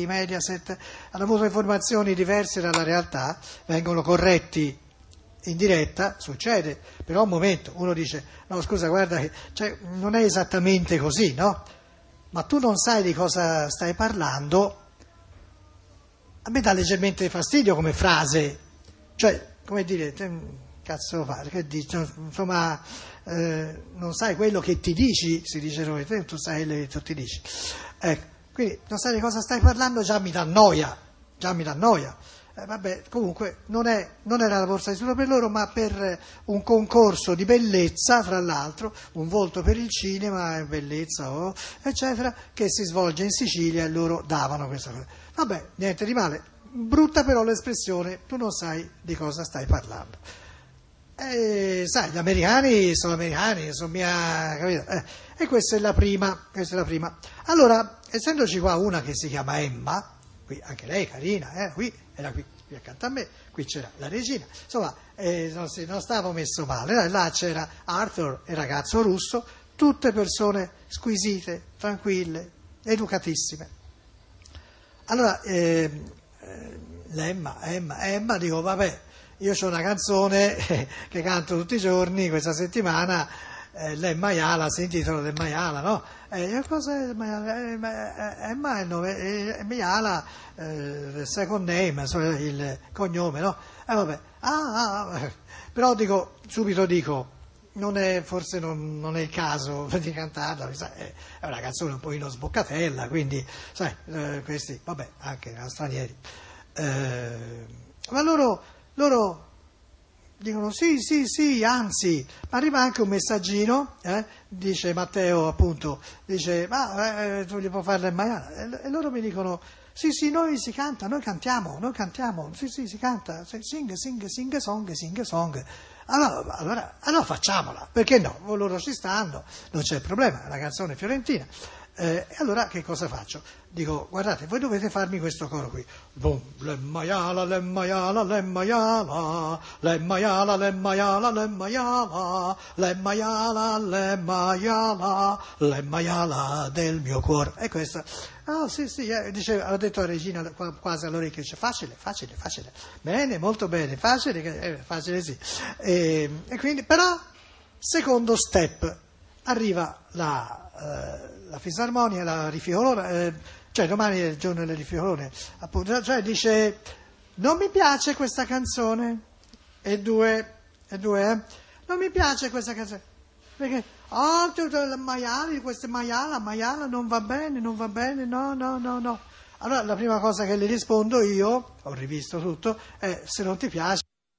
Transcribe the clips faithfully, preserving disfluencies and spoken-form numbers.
i Mediaset hanno avuto informazioni diverse dalla realtà, vengono corretti in diretta, succede, però un momento, uno dice, no scusa guarda che cioè, non è esattamente così, no? Ma tu non sai di cosa stai parlando, a me dà leggermente fastidio come frase, cioè, come dire, te, cazzo fare, che dici, insomma, eh, non sai quello che ti dici, si dice noi, te, tu sai quello che tu ti dici, ecco, quindi non sai di cosa stai parlando, già mi dà noia, già mi dà noia. Eh, vabbè, comunque non, è, non era la borsa di studio per loro, ma per un concorso di bellezza, fra l'altro, un volto per il cinema, bellezza, oh, eccetera, che si svolge in Sicilia e loro davano questa cosa. Vabbè, niente di male, brutta però l'espressione, tu non sai di cosa stai parlando. E sai, gli americani sono americani, sono mia, capito? Eh, e questa è la prima, questa è la prima. Allora, essendoci qua una che si chiama Emma, qui anche lei carina, eh, qui era qui, qui accanto a me, qui c'era la regina, insomma eh, non, si, non stavo messo male, là c'era Arthur, il ragazzo russo, tutte persone squisite, tranquille, educatissime. Allora eh, eh, l'Emma, Emma, Emma, dico vabbè, io ho una canzone eh, che canto tutti i giorni questa settimana, eh, l'Emma Yala, si intitola l'Emma Yala, no? Eh, cosa è Emma è nome, Emma Yala, eh, second name, insomma, il cognome, no? E eh, vabbè, ah, ah, però dico, subito dico, non è, forse non, non è il caso di cantarla, è una canzone un pochino sboccatella, quindi, sai, eh, questi, vabbè, anche stranieri. Eh, ma loro, loro dicono sì, sì, sì, anzi, arriva anche un messaggino, eh, dice Matteo appunto, dice ma eh, tu gli puoi fare il maiale, e loro mi dicono sì, sì, noi si canta, noi cantiamo, noi cantiamo, sì, sì, si canta, sing, sing, sing song, sing song. Allora, allora, allora facciamola, perché no? Loro ci stanno, non c'è problema, è una canzone fiorentina. Eh, e allora che cosa faccio? Dico, guardate, voi dovete farmi questo coro qui. Boom, le maiala, le maiala, le maiala, le maiala, le maiala, le maiala, le maiala, le maiala, le maiala del mio cuore. E questa, ah sì sì, eh, dice, ha detto la regina quasi all'orecchio, dice facile, facile, facile, bene, molto bene, facile, eh, facile sì. E, e quindi, però, secondo step, arriva la... Eh, la fisarmonia, la rifiolona, eh, cioè domani è il giorno delle rifiolone, appunto, cioè dice non mi piace questa canzone, e due, e due, eh, non mi piace questa canzone, perché, oh, le maiali, queste maiala, maiala, non va bene, non va bene, no, no, no, no. Allora la prima cosa che le rispondo io, ho rivisto tutto, è se non ti piace,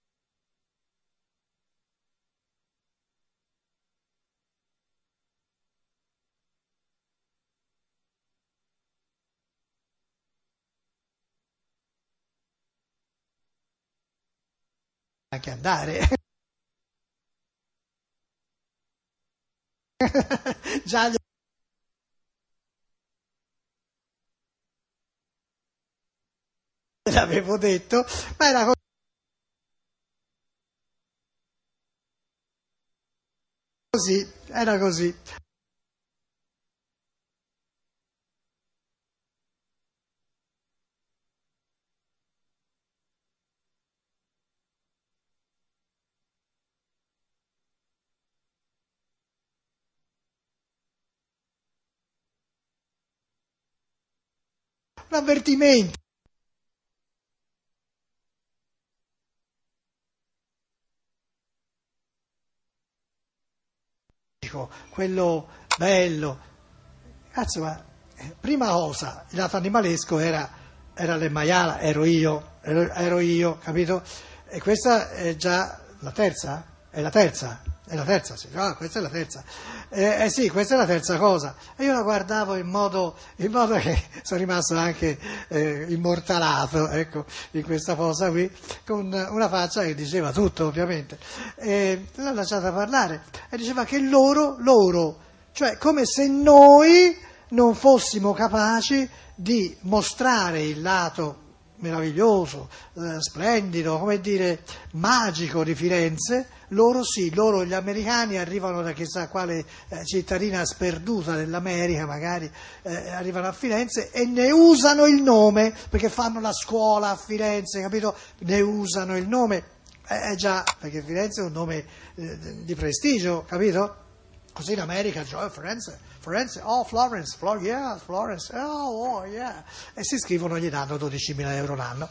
anche andare. Già l'avevo detto, ma era così, era così. Un avvertimento. Quello bello, cazzo, ma eh, prima cosa, il lato animalesco era, era le maiala, ero io, ero, ero io, capito? E questa è già la terza? È la terza? È la terza, sì, ah, questa è la terza. Eh, eh sì, questa è la terza cosa. E io la guardavo in modo, in modo che sono rimasto anche eh, immortalato, ecco, in questa posa qui, con una faccia che diceva tutto, ovviamente. E l'ho lasciata parlare e diceva che loro, loro, cioè come se noi non fossimo capaci di mostrare il lato meraviglioso, eh, splendido, come dire, magico di Firenze, loro sì, loro gli americani arrivano da chissà quale eh, cittadina sperduta dell'America, magari eh, arrivano a Firenze e ne usano il nome, perché fanno la scuola a Firenze, capito? Ne usano il nome, eh, già, perché Firenze è un nome eh, di prestigio, capito? Così in America, cioè, Firenze, Firenze, oh Florence, Flor- yeah, Florence, oh, oh, yeah, e si iscrivono e gli danno dodicimila euro l'anno,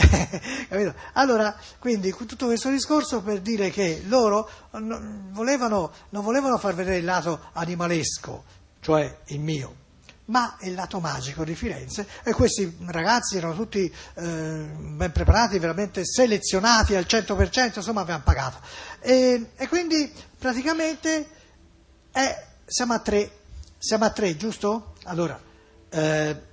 capito? Allora, quindi tutto questo discorso per dire che loro non volevano, non volevano far vedere il lato animalesco, cioè il mio, ma il lato magico di Firenze, e questi ragazzi erano tutti eh, ben preparati, veramente selezionati al cento per cento, insomma avevano pagato, e, e quindi praticamente... Eh, siamo a tre, siamo a tre, giusto? Allora, eh,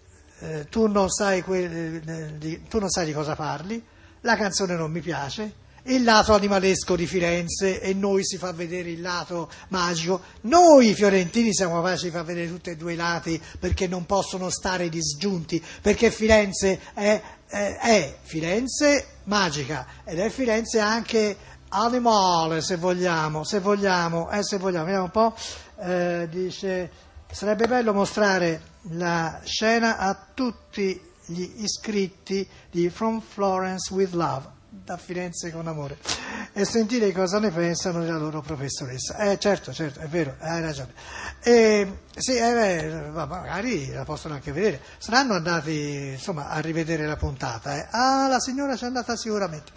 eh, tu, non sai que- eh, di, tu non sai di cosa parli, la canzone non mi piace, il lato animalesco di Firenze e noi si fa vedere il lato magico. Noi fiorentini siamo capaci di far vedere tutti e due i lati perché non possono stare disgiunti, perché Firenze è, è, è Firenze magica ed è Firenze anche animale, se vogliamo, se vogliamo, eh, se vogliamo, vediamo un po', eh, dice, sarebbe bello mostrare la scena a tutti gli iscritti di From Florence with Love, da Firenze con amore, e sentire cosa ne pensano della loro professoressa. Eh, certo, certo, è vero, hai ragione. E, sì, eh, beh, magari la possono anche vedere, saranno andati, insomma, a rivedere la puntata, eh. Ah, la signora c'è andata sicuramente.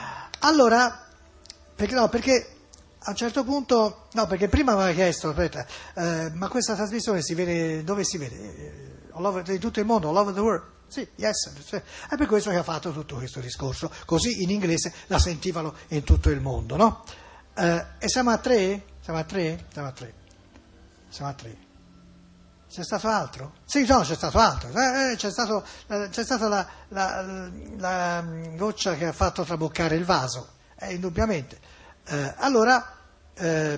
Allora, Perché, no, perché a un certo punto, no, perché prima mi aveva chiesto, aspetta, eh, ma questa trasmissione si vede, dove si vede? Eh, all over, in tutto il mondo, all over the world? Sì, yes, cioè, è per questo che ha fatto tutto questo discorso, così in inglese la sentivano in tutto il mondo, no? Eh, e siamo a tre? Siamo a tre? Siamo a tre. Siamo a tre. C'è stato altro? Sì, no, c'è stato altro. Eh, c'è, stato, eh, c'è stata la, la, la, la goccia che ha fatto traboccare il vaso, eh, indubbiamente. Eh, allora, eh,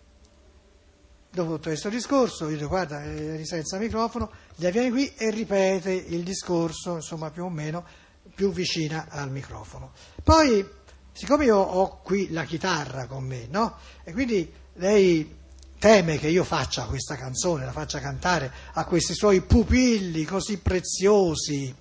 dopo tutto questo discorso, io dico, guarda, eri senza microfono, lei viene qui e ripete il discorso, insomma, più o meno, più vicina al microfono. Poi, siccome io ho qui la chitarra con me, no? E quindi lei teme che io faccia questa canzone, la faccia cantare a questi suoi pupilli così preziosi,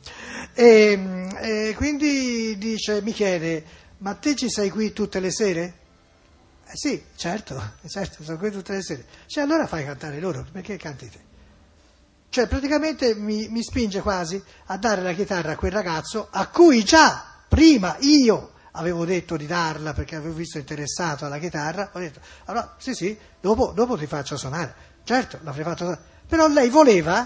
e, e quindi dice, mi chiede, ma te ci sei qui tutte le sere? Eh sì, certo, certo, sono qui tutte le sere. Cioè, allora fai cantare loro, perché canti te? Cioè, praticamente mi, mi spinge quasi a dare la chitarra a quel ragazzo a cui già prima io avevo detto di darla perché avevo visto interessato alla chitarra, ho detto, allora, sì, sì, dopo, dopo ti faccio suonare. Certo, l'avrei fatto suonare. Però lei voleva,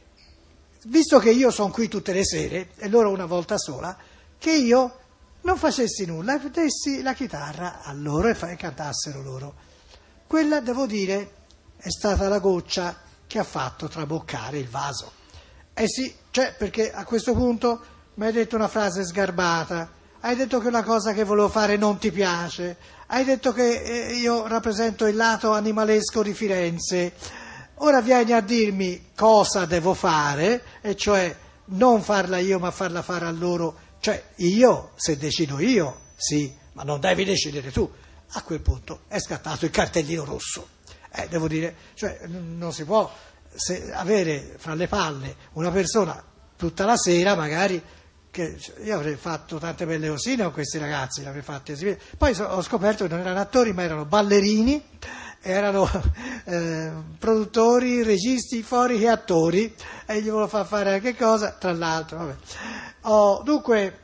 visto che io sono qui tutte le sere, e loro una volta sola, che io non facessi nulla e dessi la chitarra a loro e, fa- e cantassero loro. Quella, devo dire, è stata la goccia che ha fatto traboccare il vaso. Eh sì, cioè, perché a questo punto mi hai detto una frase sgarbata, hai detto che una cosa che volevo fare non ti piace, hai detto che eh, io rappresento il lato animalesco di Firenze, ora vieni a dirmi cosa devo fare, e cioè non farla io ma farla fare a loro. Cioè, io, se decido io, sì, ma non devi decidere tu. A quel punto è scattato il cartellino rosso. Eh, devo dire, cioè, non si può se, avere fra le palle una persona tutta la sera, magari, che io avrei fatto tante belle cosine con questi ragazzi, le avrei fatte esibire. Poi so, ho scoperto che non erano attori, ma erano ballerini, erano eh, produttori, registi, fuori che attori, e gli volevo far fare anche cosa, tra l'altro, vabbè. Oh, dunque,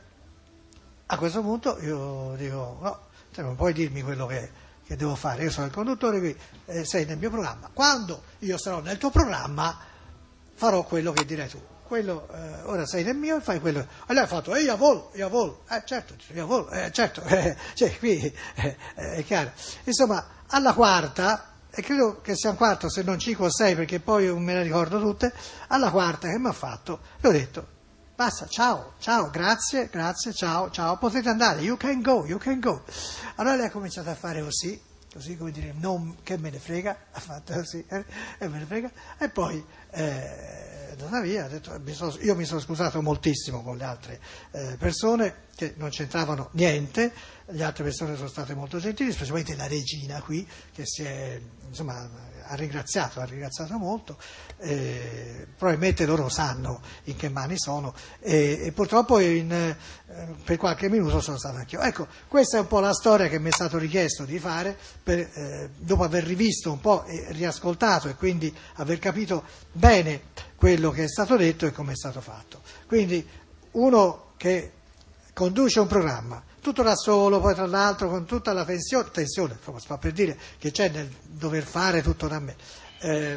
a questo punto io dico, no, te non puoi dirmi quello che, che devo fare, io sono il conduttore qui, eh, sei nel mio programma, quando io sarò nel tuo programma farò quello che direi tu, quello, eh, ora sei nel mio e fai quello, e lei ha fatto, e io volo, io volo, eh certo, io volo, eh certo, eh, cioè qui eh, eh, è chiaro, insomma, alla quarta, e credo che sia un quarto se non cinque o sei perché poi non me le ricordo tutte, alla quarta che mi ha fatto, le ho detto, basta, ciao, ciao, grazie, grazie, ciao, ciao, potete andare, you can go, you can go. Allora lei ha cominciato a fare così, così come dire, non che me ne frega, ha fatto così, eh, e me ne frega, e poi eh, andata via, ha detto, mi sono, io mi sono scusato moltissimo con le altre eh, persone che non c'entravano niente, le altre persone sono state molto gentili, specialmente la regina qui, che si è, insomma, ha ringraziato, ha ringraziato molto, eh, probabilmente loro sanno in che mani sono, e, e purtroppo in, eh, per qualche minuto sono stato anch'io. Ecco, questa è un po' la storia che mi è stato richiesto di fare, per, eh, dopo aver rivisto un po' e riascoltato e quindi aver capito bene quello che è stato detto e come è stato fatto. Quindi uno che conduce un programma tutto da solo, poi tra l'altro con tutta la tensione, tensione insomma, si fa per dire che c'è nel dover fare tutto da me, eh,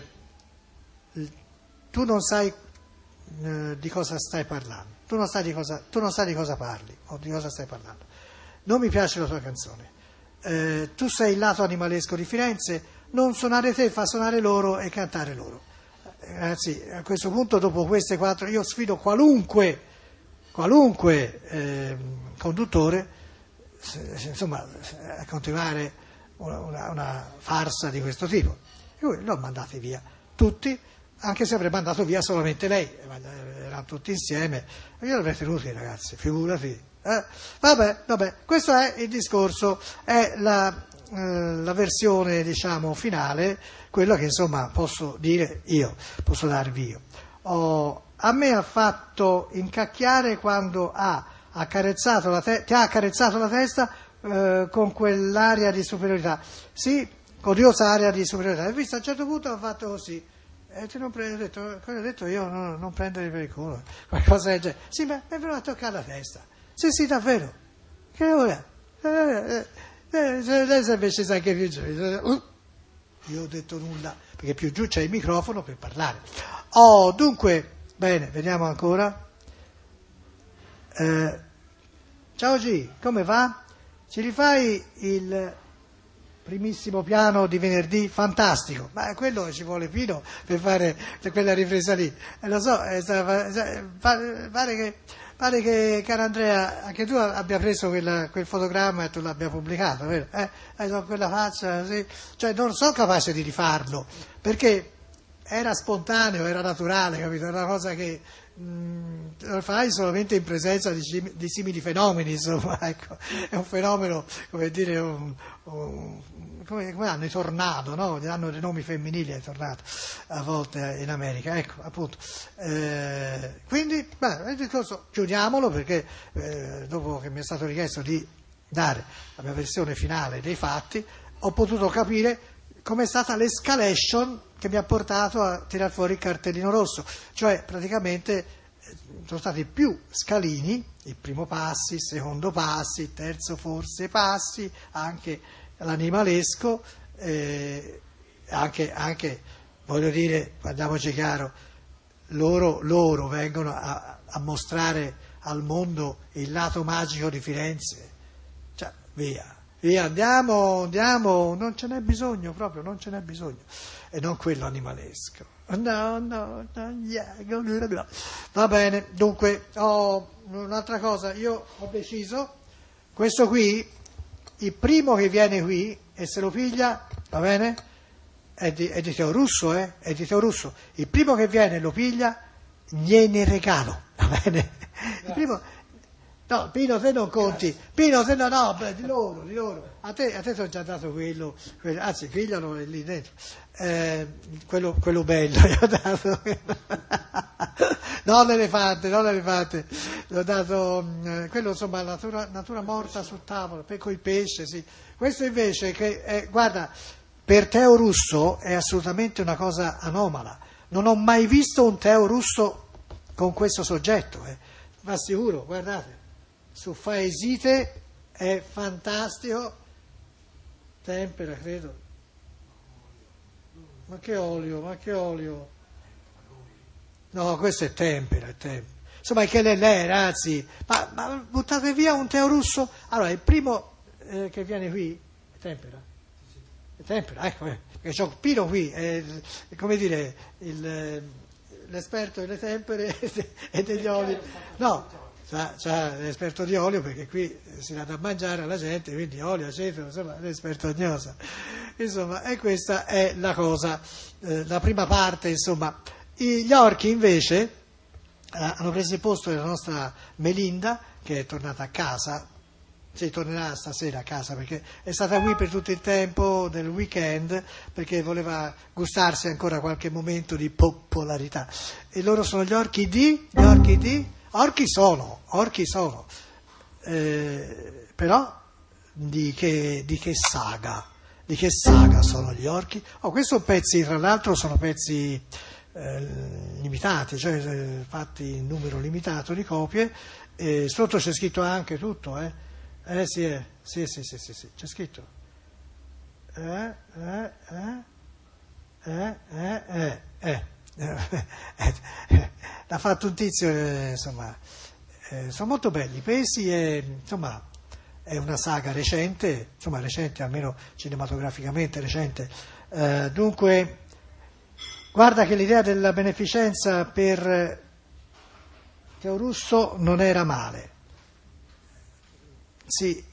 tu non sai eh, di cosa stai parlando, tu non sai di cosa, tu non sai di cosa parli o di cosa stai parlando. Non mi piace la tua canzone, eh, tu sei il lato animalesco di Firenze, non suonare te, fa suonare loro e cantare loro. Ragazzi, a questo punto, dopo queste quattro, io sfido qualunque qualunque eh, conduttore, insomma, a continuare una, una, una farsa di questo tipo. E lui l'ho mandati via tutti, anche se avrei mandato via solamente lei, erano tutti insieme, e io l'avrei tenuti, ragazzi, figurati. Eh? Vabbè, vabbè, questo è il discorso, è la, eh, la versione, diciamo, finale, quella che insomma posso dire io, posso darvi io. Ho, A me ha fatto incacchiare quando ha accarezzato la te- ti ha accarezzato la testa eh, con quell'aria di superiorità. Sì, odiosa aria di superiorità. E visto a un certo punto ha fatto così. E ti non pre- ho detto, cosa ho detto io? No, non prendere per il culo. Qualcosa del genere. Sì, ma mi è venuto a toccare la testa. Sì, sì, davvero. Che ora? Eh, eh, eh, lei si è scesa anche più giù. Uh, io ho detto nulla, perché più giù c'è il microfono per parlare. Oh, dunque... Bene, vediamo ancora. Eh, ciao G, come va? Ci rifai il primissimo piano di venerdì? Fantastico, ma quello ci vuole Pino per fare quella ripresa lì. Eh, lo so, è stata, pare, pare che, pare che, cara Andrea, anche tu abbia preso quella, quel fotogramma e tu l'abbia pubblicato, vero? Eh, eh, quella faccia, sì. Cioè non sono capace di rifarlo, perché... era spontaneo, era naturale, capito? Era una cosa che mh, lo fai solamente in presenza di, di simili fenomeni, insomma, ecco. È un fenomeno, come dire, un, un, come, come hanno i tornado, no? Hanno dei nomi femminili ai tornado, a volte in America, ecco, appunto. Eh, quindi, beh, il discorso, chiudiamolo, perché eh, dopo che mi è stato richiesto di dare la mia versione finale dei fatti, ho potuto capire com'è stata l'escalation che mi ha portato a tirar fuori il cartellino rosso, cioè praticamente sono stati più scalini, il primo passi, il secondo passi, il terzo forse passi, anche l'animalesco, eh, anche, anche, voglio dire, guardiamoci chiaro, loro, loro vengono a, a mostrare al mondo il lato magico di Firenze, cioè via. Via, andiamo, andiamo, non ce n'è bisogno proprio, non ce n'è bisogno. E non quello animalesco. No, no, no, yeah. Va bene, dunque, ho un'altra cosa, io ho deciso, questo qui, il primo che viene qui e se lo piglia, va bene? È di, è di Teo Russo, eh? È di Teo Russo. Il primo che viene e lo piglia, gliene regalo, va bene? Il primo... No, Pino, te non conti. Pino, te no, no, beh, di loro, di loro. A te, a te ti ho già dato quello, quello anzi, piglialo lì dentro. Eh, quello, quello bello, gli ho dato. Non l'elefante, non l'elefante. Gli ho dato, eh, quello insomma, natura, natura morta sul tavolo, per coi pesce, sì. Questo invece, che è, guarda, per Teo Russo è assolutamente una cosa anomala. Non ho mai visto un Teo Russo con questo soggetto, eh. Ma sicuro, guardate. Su Faesite è fantastico, tempera credo, ma che olio, ma che olio, no questo è tempera, è tempera. Insomma che lei, lei ragazzi, ma, ma buttate via un Teo Russo, allora il primo eh, che viene qui è tempera, è tempera, ecco, eh, perché c'ho Pino qui, è, è come dire, il, l'esperto delle tempere e degli oli, no. C'ha l'esperto di olio perché qui si dà da mangiare alla gente, quindi olio, aceto, insomma, l'esperto agnosa. Insomma, e questa è la cosa, eh, la prima parte, insomma, I, gli orchi invece eh, hanno preso il posto della nostra Melinda, che è tornata a casa. Sì, tornerà stasera a casa perché è stata qui per tutto il tempo del weekend, perché voleva gustarsi ancora qualche momento di popolarità. E loro sono gli orchi di, gli orchi di, orchi sono, orchi sono, eh, però di che, di che saga, di che saga sono gli orchi? Oh, questi sono pezzi, tra l'altro sono pezzi eh, limitati, cioè eh, fatti in numero limitato di copie, e sotto c'è scritto anche tutto, eh. Eh sì, eh. sì, sì, sì, sì, sì, c'è scritto. Eh, eh, eh, eh, eh, eh, eh. eh. L'ha fatto un tizio, eh, insomma, eh, sono molto belli i pesi, e, insomma, è una saga recente, insomma, recente, almeno cinematograficamente recente. Eh, dunque, guarda che l'idea della beneficenza per Teo Russo non era male. Sì,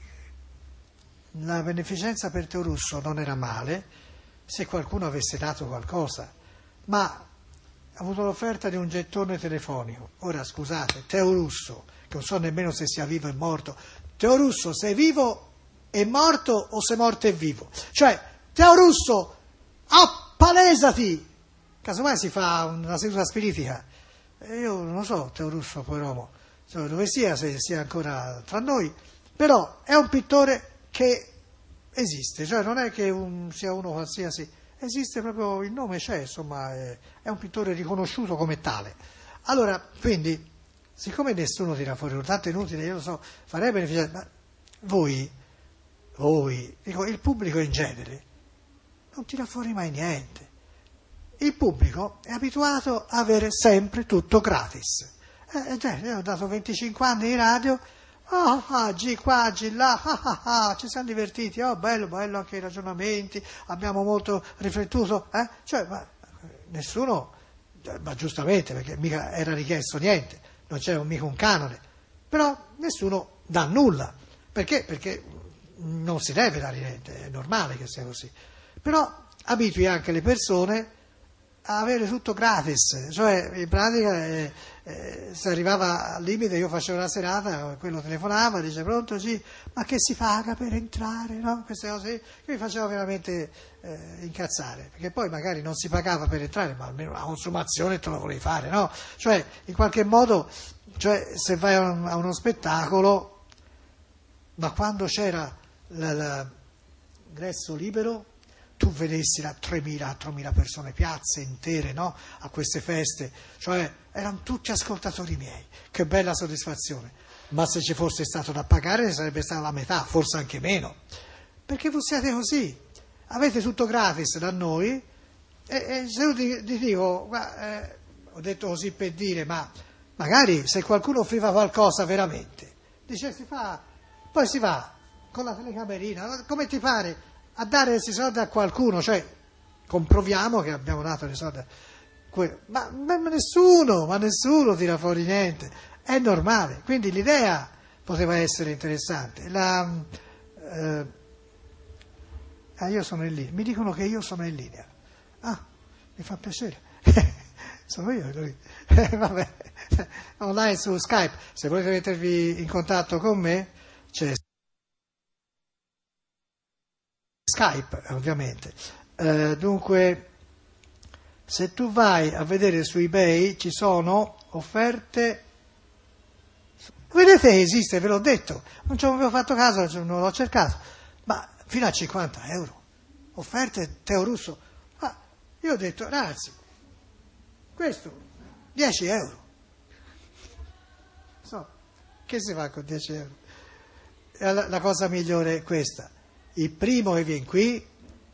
la beneficenza per Teo Russo non era male se qualcuno avesse dato qualcosa, ma ha avuto l'offerta di un gettone telefonico. Ora scusate, Teo Russo, che non so nemmeno se sia vivo o morto, Teo Russo sei vivo e morto o sei morto e vivo? Cioè, Teo Russo, appalesati! Casomai si fa una seduta spiritica. E io non lo so, Teo Russo, pover'uomo, cioè, dove sia, se sia ancora tra noi. Però è un pittore che esiste, cioè non è che un, sia uno qualsiasi, esiste proprio, il nome c'è, insomma, è, è un pittore riconosciuto come tale. Allora, quindi, siccome nessuno tira fuori, tanto è inutile, io lo so, farei beneficiare, ma voi, voi, dico, il pubblico in genere, non tira fuori mai niente. Il pubblico è abituato a avere sempre tutto gratis. Eh, cioè, io ho dato venticinque anni di radio. Ah, ah, G qua, G là, ah, ah, ah, ci siamo divertiti, oh, bello, bello anche i ragionamenti, abbiamo molto riflettuto, eh? Cioè, ma nessuno, ma giustamente, perché mica era richiesto niente, non c'era mica un canone, però nessuno dà nulla, perché? Perché non si deve dare niente, è normale che sia così, però abitui anche le persone a avere tutto gratis, cioè in pratica eh, eh, se arrivava al limite io facevo una serata, quello telefonava, dice pronto sì, ma che si paga per entrare, no? Queste cose che mi faceva veramente eh, incazzare, perché poi magari non si pagava per entrare, ma almeno la consumazione te lo volevi fare, no? Cioè in qualche modo, cioè, se vai a, un, a uno spettacolo, ma quando c'era l'ingresso libero, tu vedessi là tremila, quattromila persone, piazze intere, no? A queste feste, cioè erano tutti ascoltatori miei, che bella soddisfazione, ma se ci fosse stato da pagare ne sarebbe stata la metà, forse anche meno, perché voi siete così, avete tutto gratis da noi, e, e se io ti, ti dico, guarda, eh, ho detto così per dire, ma magari se qualcuno offriva qualcosa veramente, dice si fa, poi si va con la telecamerina, come ti pare, a dare questi soldi a qualcuno, cioè comproviamo che abbiamo dato dei soldi a quello. Ma, ma, ma nessuno, ma nessuno tira fuori niente, è normale, quindi l'idea poteva essere interessante. La, eh, ah, io sono in linea, mi dicono che io sono in linea, ah, mi fa piacere, sono io lui, vabbè, online su Skype, se volete mettervi in contatto con me c'è Skype, ovviamente. Eh, dunque, se tu vai a vedere su eBay ci sono offerte. Vedete che esiste, ve l'ho detto, non ci avevo fatto caso, non l'ho cercato, ma fino a cinquanta euro. Offerte Teo Russo. Ah, io ho detto, ragazzi, questo dieci euro. So, che si fa con dieci euro? La, la cosa migliore è questa. Il primo che viene qui,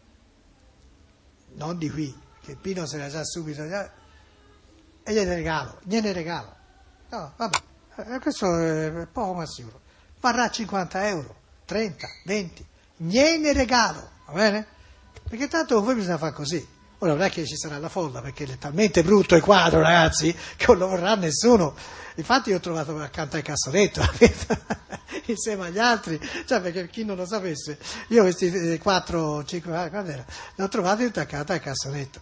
non di qui, che il Pino se l'ha già subito, e gliene regalo, gliene regalo. No, vabbè, eh, questo è poco ma sicuro. Varrà cinquanta euro, trenta, venti, gliene regalo, va bene? Perché tanto voi bisogna fare così. Ora non è che ci sarà la folla, perché è talmente brutto il quadro, ragazzi, che non lo vorrà nessuno. Infatti io ho trovato accanto al cassonetto, insieme agli altri, cioè perché chi non lo sapesse, io questi quattro, cinque, quando era, li ho trovati tutti accanto al cassonetto.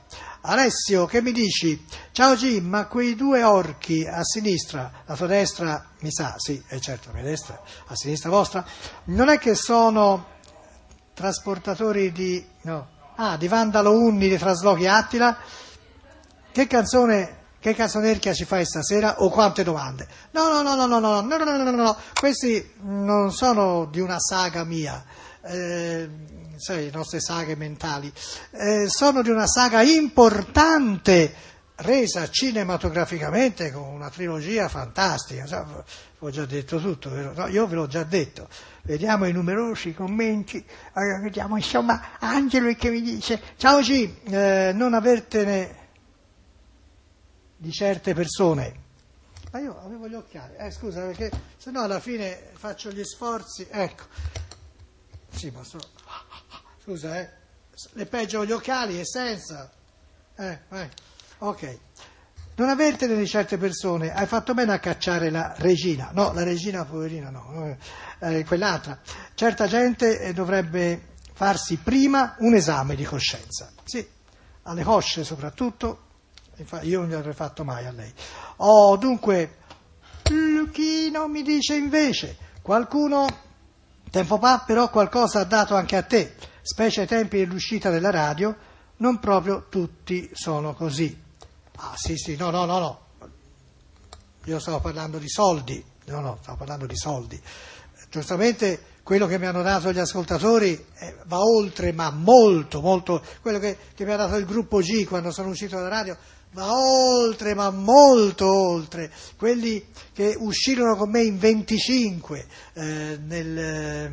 Alessio, che mi dici? Ciao Jim, ma quei due orchi a sinistra, la tua destra, mi sa, sì, è certo, la mia destra, a sinistra vostra, non è che sono trasportatori di, no, ah, di Vandalo Unni, di Traslochi Attila? Che canzone, che canzonerchia ci fai stasera? O quante domande? No, no, no, no, no, no, no, no, no, no, no, no. Questi non sono di una saga mia. Eh, sai, le nostre saghe mentali, eh, sono di una saga importante, resa cinematograficamente con una trilogia fantastica. So, ho già detto tutto, vero? No, io ve l'ho già detto. Vediamo i numerosi commenti. Allora, vediamo, insomma, Angelo che mi dice: ciao G, eh, non avertene di certe persone. Ma io avevo gli occhiali, eh, scusa, perché se no alla fine faccio gli sforzi, ecco. Sì, ma so... Scusa, eh. Le peggio gli occhiali e senza. Eh, eh. Ok. Non avertene di certe persone, hai fatto bene a cacciare la regina. No, la regina poverina no, eh, quell'altra. Certa gente dovrebbe farsi prima un esame di coscienza. Sì, alle cosce soprattutto. Infatti io non gliel'avrei fatto mai a lei. Oh, dunque, Luchino mi dice invece, qualcuno... Tempo fa però qualcosa ha dato anche a te, specie ai tempi dell'uscita della radio, non proprio tutti sono così. Ah sì sì, no no no no, io stavo parlando di soldi, no no, stavo parlando di soldi. Giustamente quello che mi hanno dato gli ascoltatori eh, va oltre, ma molto, molto, quello che, che mi ha dato il gruppo G quando sono uscito dalla radio, va oltre, ma molto oltre, quelli che uscirono con me in venticinque eh, nel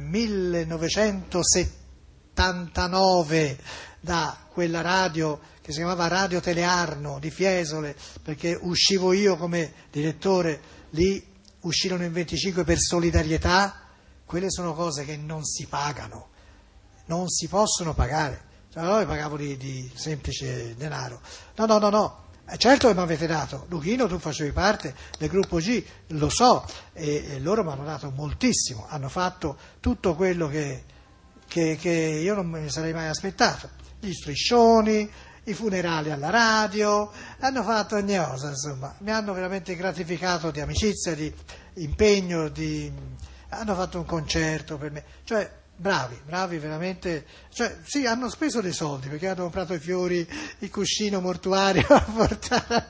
millenovecentosettantanove da quella radio che si chiamava Radio Telearno di Fiesole, perché uscivo io come direttore, lì uscirono in venticinque per solidarietà. Quelle sono cose che non si pagano, non si possono pagare. Cioè, allora pagavo di, di semplice denaro. No, no, no, no. Certo che mi avete dato, Luchino, tu facevi parte del gruppo G, lo so, e, e loro mi hanno dato moltissimo, hanno fatto tutto quello che, che, che io non mi sarei mai aspettato, gli striscioni, i funerali alla radio, hanno fatto ogni cosa, insomma, mi hanno veramente gratificato di amicizia, di impegno, di, hanno fatto un concerto per me, cioè... Bravi, bravi veramente, cioè sì, hanno speso dei soldi perché hanno comprato i fiori, il cuscino mortuario a portare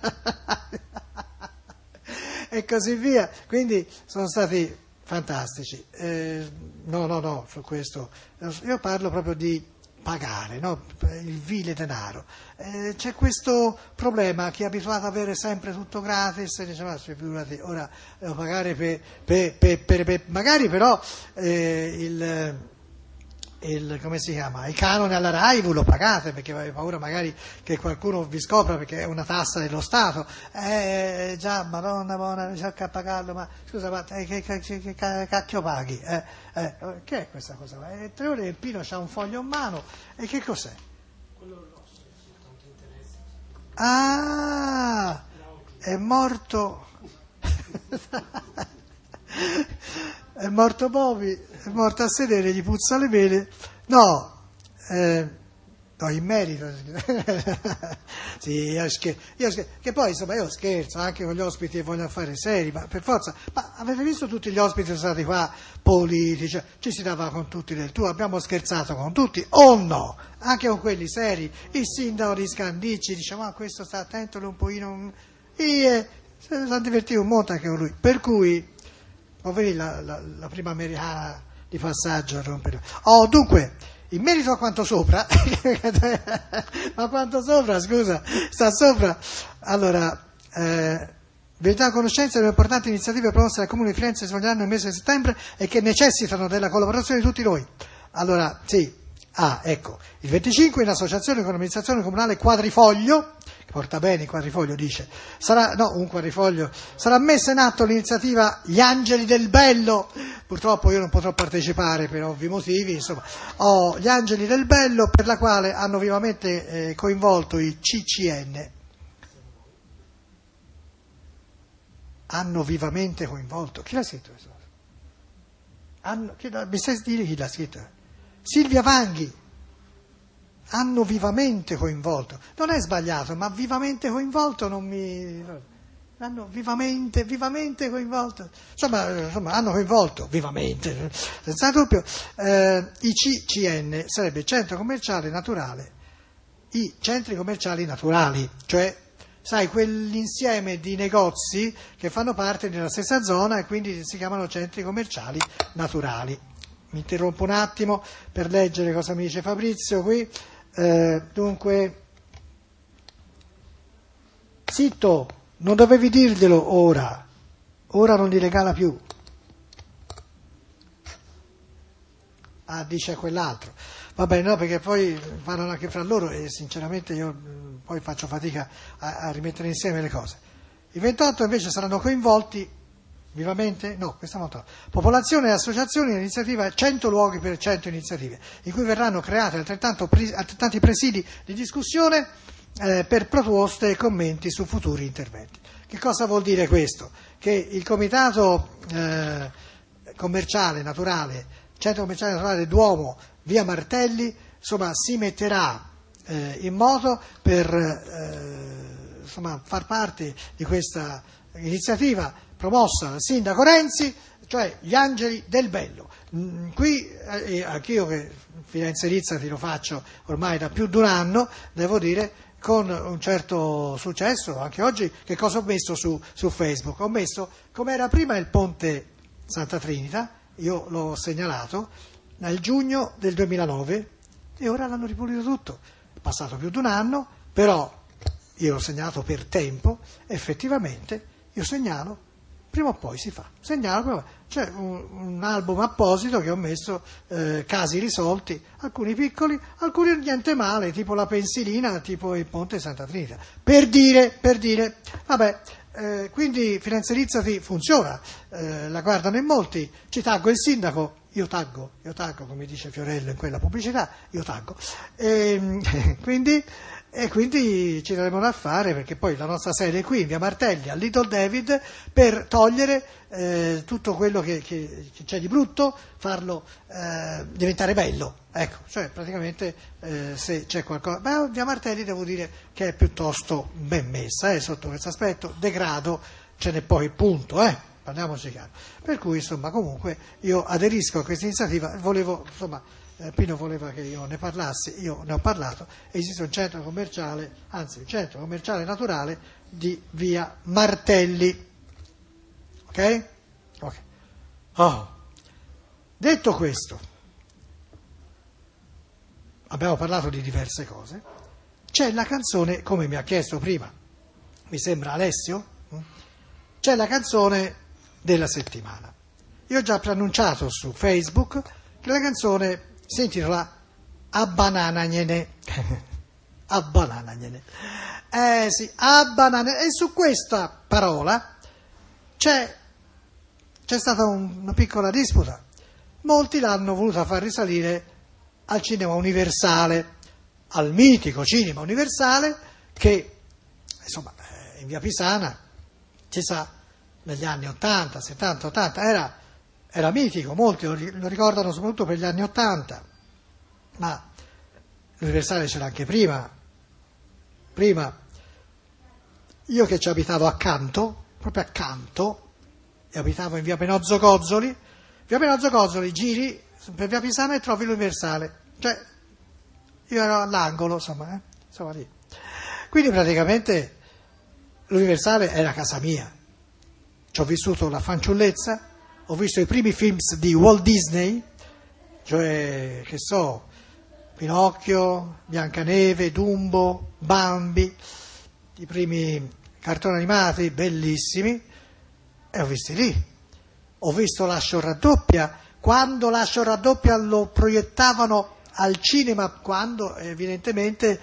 e così via, quindi sono stati fantastici. Eh, no, no, no, su questo, io parlo proprio di pagare, no? Il vile denaro. Eh, c'è questo problema, chi è abituato ad avere sempre tutto gratis, dice ma figurati, ora devo pagare per, per, per, per, per magari però eh, il... Il, come si chiama? Il canone alla RAI voi lo pagate perché avete paura magari che qualcuno vi scopra perché è una tassa dello Stato. Eh già, madonna buona, riesco a pagarlo, ma scusa, ma che, che, che, che cacchio paghi? Eh, eh, che è questa cosa? Eh, tre ore il Pino c'ha un foglio in mano e che cos'è? Quello rosso, tanto interessa. Ah, è morto. È morto Bobby, è morto a sedere, gli puzza le mele. No, eh, no, in merito. Sì, io scherzo, io scherzo. Che poi insomma io scherzo anche con gli ospiti che vogliono fare seri, ma per forza. Ma avete visto tutti gli ospiti che sono stati qua politici? Ci si dava con tutti del tuo, abbiamo scherzato con tutti o no? Anche con quelli seri. Il sindaco di Scandicci dice ma questo sta attento, lui un pochino. E si è divertito un molto anche con lui. Per cui o vedi la, la, la prima americana di passaggio a rompere. Oh, dunque, in merito a quanto sopra, ma quanto sopra, scusa, sta sopra. Allora, eh, verità e conoscenza delle importanti iniziative promosse dal Comune di Firenze svolgeranno nel mese di settembre e che necessitano della collaborazione di tutti noi. Allora, sì, ah, ecco, il venticinque in associazione con l'amministrazione comunale Quadrifoglio, che porta bene il Quadrifoglio, dice, sarà, no, un Quadrifoglio, sarà messa in atto l'iniziativa Gli Angeli del Bello, purtroppo io non potrò partecipare per ovvi motivi, insomma, ho Gli Angeli del Bello, per la quale hanno vivamente eh, coinvolto i C C N, hanno vivamente coinvolto, chi l'ha scritto questo? Hanno, chi, mi sai dire chi l'ha scritto? Silvia Vanghi. hanno vivamente coinvolto, non è sbagliato, ma vivamente coinvolto non mi... hanno vivamente, vivamente coinvolto, insomma, insomma hanno coinvolto vivamente, senza dubbio, eh, i C C N sarebbe centro commerciale naturale, i centri commerciali naturali, cioè sai, quell'insieme di negozi che fanno parte della stessa zona e quindi si chiamano centri commerciali naturali. Mi interrompo un attimo per leggere cosa mi dice Fabrizio qui. Eh, dunque, zitto, non dovevi dirglielo ora, ora non li regala più. Ah, dice quell'altro. Va bene, no, perché poi parlano anche fra loro e sinceramente io poi faccio fatica a, a rimettere insieme le cose. I ventotto invece saranno coinvolti vivamente? No, questa volta no. Popolazione e associazioni, iniziativa cento luoghi per cento iniziative, in cui verranno creati altrettanto, altrettanti presidi di discussione eh, per proposte e commenti su futuri interventi. Che cosa vuol dire questo? Che il comitato eh, commerciale naturale, centro commerciale naturale Duomo, via Martelli, insomma, si metterà eh, in moto per eh, insomma, far parte di questa iniziativa promossa dal sindaco Renzi, cioè gli Angeli del Bello. Qui, eh, anch'io che Firenze Rizzati lo faccio ormai da più di un anno, devo dire, con un certo successo. Anche oggi che cosa ho messo su, su Facebook? Ho messo come era prima il ponte Santa Trinita, io l'ho segnalato, nel giugno del duemilanove, e ora l'hanno ripulito tutto. È passato più di un anno, però io l'ho segnalato per tempo, effettivamente io segnalo, prima o poi si fa, segnalo, c'è un, un album apposito che ho messo eh, casi risolti, alcuni piccoli, alcuni niente male, tipo la pensilina, tipo il ponte Santa Trinita, per dire, per dire, vabbè, eh, quindi Firenze Rizzati funziona, eh, la guardano in molti, ci taggo il sindaco, io taggo, io taggo, come dice Fiorello in quella pubblicità, io taggo, e, quindi... E quindi ci daremo da fare, perché poi la nostra sede è qui in via Martelli a Little David, per togliere eh, tutto quello che, che, che c'è di brutto, farlo eh, diventare bello. Ecco, cioè praticamente eh, se c'è qualcosa... Beh, via Martelli devo dire che è piuttosto ben messa eh, sotto questo aspetto, degrado ce n'è poi, punto, eh. Parliamoci chiaro. Per cui insomma comunque io aderisco a questa iniziativa, volevo insomma... Pino voleva che io ne parlassi, io ne ho parlato, esiste un centro commerciale, anzi un centro commerciale naturale di via Martelli, ok? Ok. Oh. Detto questo, abbiamo parlato di diverse cose, c'è la canzone, come mi ha chiesto prima, mi sembra Alessio, c'è la canzone della settimana. Io ho già preannunciato su Facebook che la canzone si intitola Abbananagnene. Abbananagnene. Eh sì, abbananagnene. E su questa parola c'è, c'è stata un, una piccola disputa. Molti l'hanno voluta far risalire al cinema universale, al mitico cinema universale che, insomma, in via Pisana, ci sa, negli anni ottanta, settanta, ottanta, era... Era mitico, molti lo ricordano soprattutto per gli anni Ottanta, ma l'Universale c'era anche prima. Prima, io che ci abitavo accanto, proprio accanto, e abitavo in via Benozzo Gozzoli, via Benozzo Gozzoli giri per via Pisana e trovi l'Universale. Cioè, io ero all'angolo, insomma, eh? insomma lì. Quindi praticamente l'Universale era casa mia. Ci ho vissuto la fanciullezza. Ho visto i primi film di Walt Disney, cioè, che so, Pinocchio, Biancaneve, Dumbo, Bambi, i primi cartoni animati bellissimi, e ho visti lì. Ho visto Lascio raddoppia, quando Lascio raddoppia lo proiettavano al cinema, quando evidentemente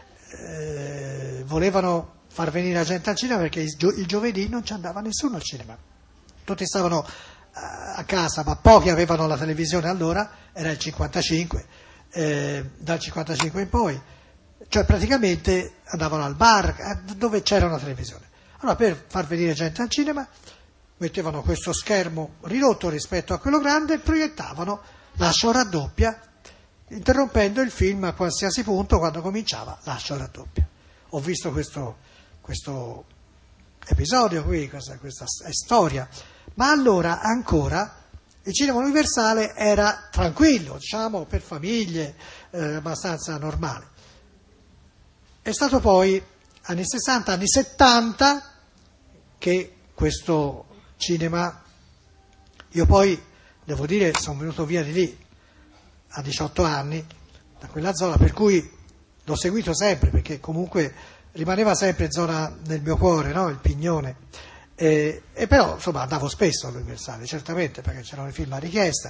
eh, volevano far venire la gente al cinema, perché il, gio- il giovedì non ci andava nessuno al cinema. Tutti stavano a casa, ma pochi avevano la televisione allora, era il cinquantacinque, eh, dal cinquantacinque in poi, cioè praticamente andavano al bar eh, dove c'era una televisione. Allora per far venire gente al cinema mettevano questo schermo ridotto rispetto a quello grande e proiettavano Lascio raddoppia, interrompendo il film a qualsiasi punto quando cominciava l'ascia raddoppia. Ho visto questo, questo episodio qui, questa, questa è storia, ma allora ancora il cinema universale era tranquillo, diciamo, per famiglie, eh, abbastanza normale. È stato poi anni sessanta, anni settanta che questo cinema, io poi devo dire sono venuto via di lì a diciotto anni, da quella zona, per cui l'ho seguito sempre, perché comunque rimaneva sempre zona nel mio cuore, no? Il Pignone. E, e però insomma andavo spesso all'Universale, certamente, perché c'erano i film a richiesta.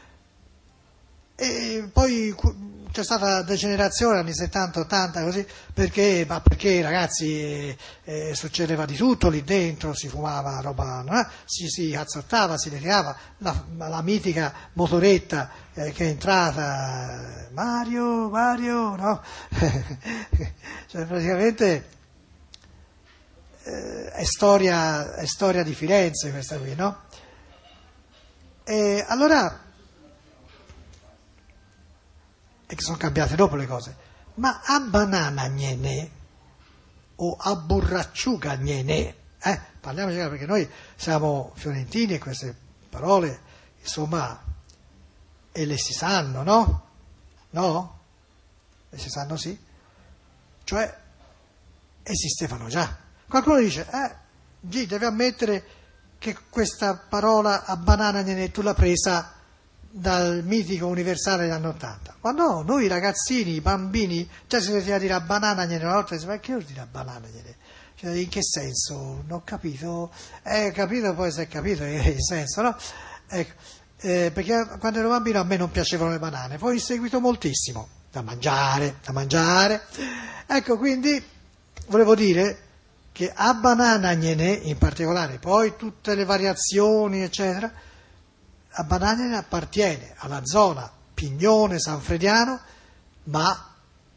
E poi c'è stata la degenerazione anni settanta ottanta così, perché, ma perché ragazzi eh, eh, succedeva di tutto lì dentro, si fumava roba, no? si, si cazzottava, si litigava, la, la mitica motoretta eh, che è entrata, Mario, Mario, no? Cioè praticamente eh, è, storia, è storia di Firenze questa qui, no? E allora, e che sono cambiate dopo le cose, ma a banana gnene o a burracciuga gnene, eh? Parliamoci chiaro, perché noi siamo fiorentini e queste parole, insomma, e le si sanno, no? No? Le si sanno sì? Cioè, esistevano già. Qualcuno dice, eh, G, devi ammettere che questa parola a banana gnene tu l'ha presa dal mitico universale degli anni ottanta. Ma no, noi ragazzini, i bambini, già si sentiva dire a banana gliene una volta, ma che vuol dire a banana gliene? Cioè, in che senso? Non ho capito. Eh, capito, poi si è capito il senso, no? Ecco, eh, perché quando ero bambino a me non piacevano le banane, poi in seguito moltissimo, da mangiare, da mangiare. Ecco, quindi volevo dire che a banana gliene, in particolare, poi tutte le variazioni, eccetera, a Banana ne appartiene alla zona Pignone, Sanfrediano, ma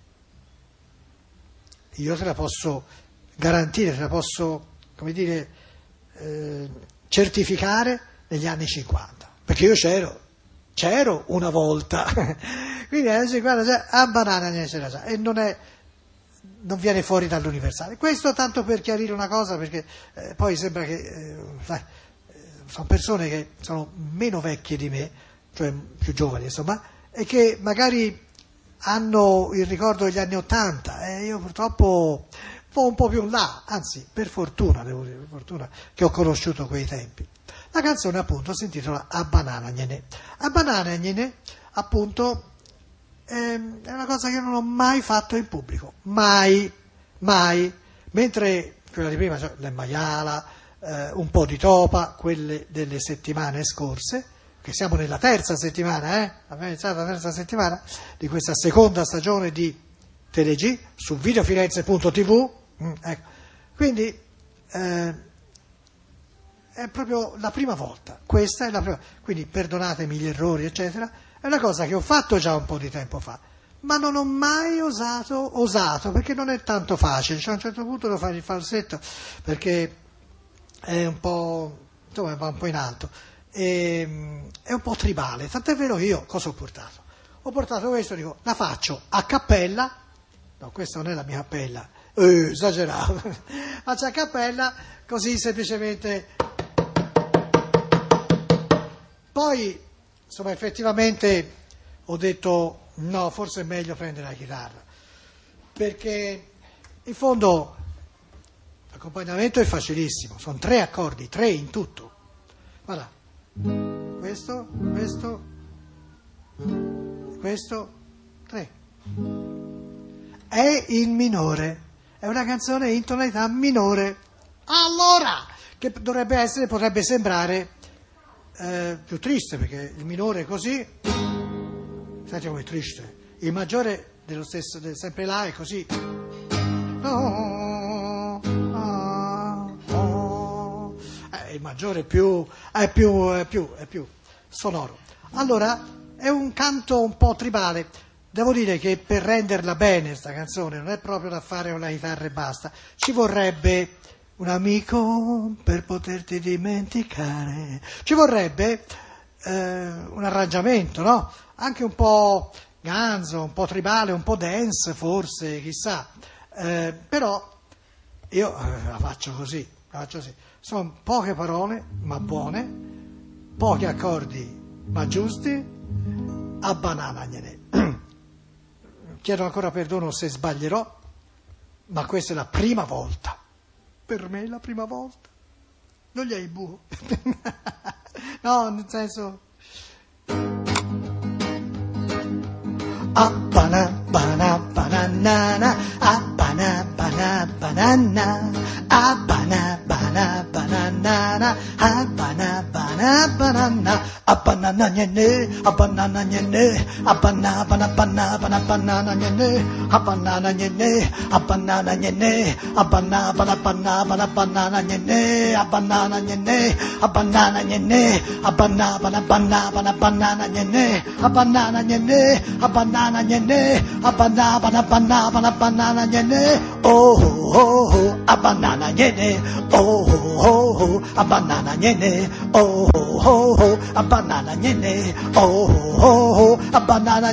io te la posso garantire, te la posso, come dire, eh, certificare negli anni cinquanta, perché io c'ero, c'ero una volta, quindi negli anni cinquanta cioè, a Banana ne c'era già, e non è, non viene fuori dall'universale. Questo tanto per chiarire una cosa, perché eh, poi sembra che... Eh, sono persone che sono meno vecchie di me, cioè più giovani insomma, e che magari hanno il ricordo degli anni Ottanta, e io purtroppo sto un po' più in là, anzi per fortuna, devo dire, per fortuna che ho conosciuto quei tempi. La canzone appunto si intitola A Banana gnene. A Banana gnene appunto ehm, è una cosa che non ho mai fatto in pubblico, mai, mai, mentre quella di prima, cioè le maiala, Uh, un po' di topa, quelle delle settimane scorse, che siamo nella terza settimana, eh? Abbiamo iniziato la terza settimana di questa seconda stagione di TeleG su videofirenze punto tv, mm, ecco. Quindi eh, è proprio la prima volta, questa è la prima, quindi perdonatemi gli errori eccetera, è una cosa che ho fatto già un po' di tempo fa, ma non ho mai osato, osato, perché non è tanto facile, cioè a un certo punto devo fare il falsetto, perché è un po', insomma, va un po' in alto, e, è un po' tribale, tant'è vero che io cosa ho portato? Ho portato questo, dico, la faccio a cappella, no, questa non è la mia cappella, eh, esagerato, faccio a cappella, così semplicemente, poi, insomma, effettivamente ho detto, no, forse è meglio prendere la chitarra, perché in fondo l'accompagnamento è facilissimo, sono tre accordi, tre in tutto. Guarda, questo, questo, questo, tre. È in minore, è una canzone in tonalità minore. Allora, che dovrebbe essere, potrebbe sembrare eh, più triste, perché il minore è così, senti come è triste, il maggiore dello stesso, del, sempre là è così. No. Il maggiore è più, è più, è più, è più sonoro. Allora, è un canto un po' tribale. Devo dire che per renderla bene sta canzone non è proprio da fare con la chitarra e basta. Ci vorrebbe un amico per poterti dimenticare. Ci vorrebbe eh, un arrangiamento, no? Anche un po' ganzo, un po' tribale, un po' dance forse, chissà, eh, però io eh, la faccio così, la faccio così. Sono poche parole ma buone, pochi accordi ma giusti, a banana gliene. Chiedo ancora perdono se sbaglierò, ma questa è la prima volta, per me è la prima volta, non gli hai buo, no, nel senso... Abana bana banana, abana bana banana, abana bana banana, abana bana banana, abanana nyene, abanana nyene, abana bana bana bana banana nyene, abanana nyene, abanana nyene, abana bana bana bana banana nyene, abanana nyene, abanana nyene, abana bana bana bana banana nyene, abanana nyene, abanana banana nyene, a banana bana bana bana banana nyene, oh oh oh, a banana nyene, oh oh oh, a banana nyene, oh oh oh, a banana nyene, oh oh oh, a banana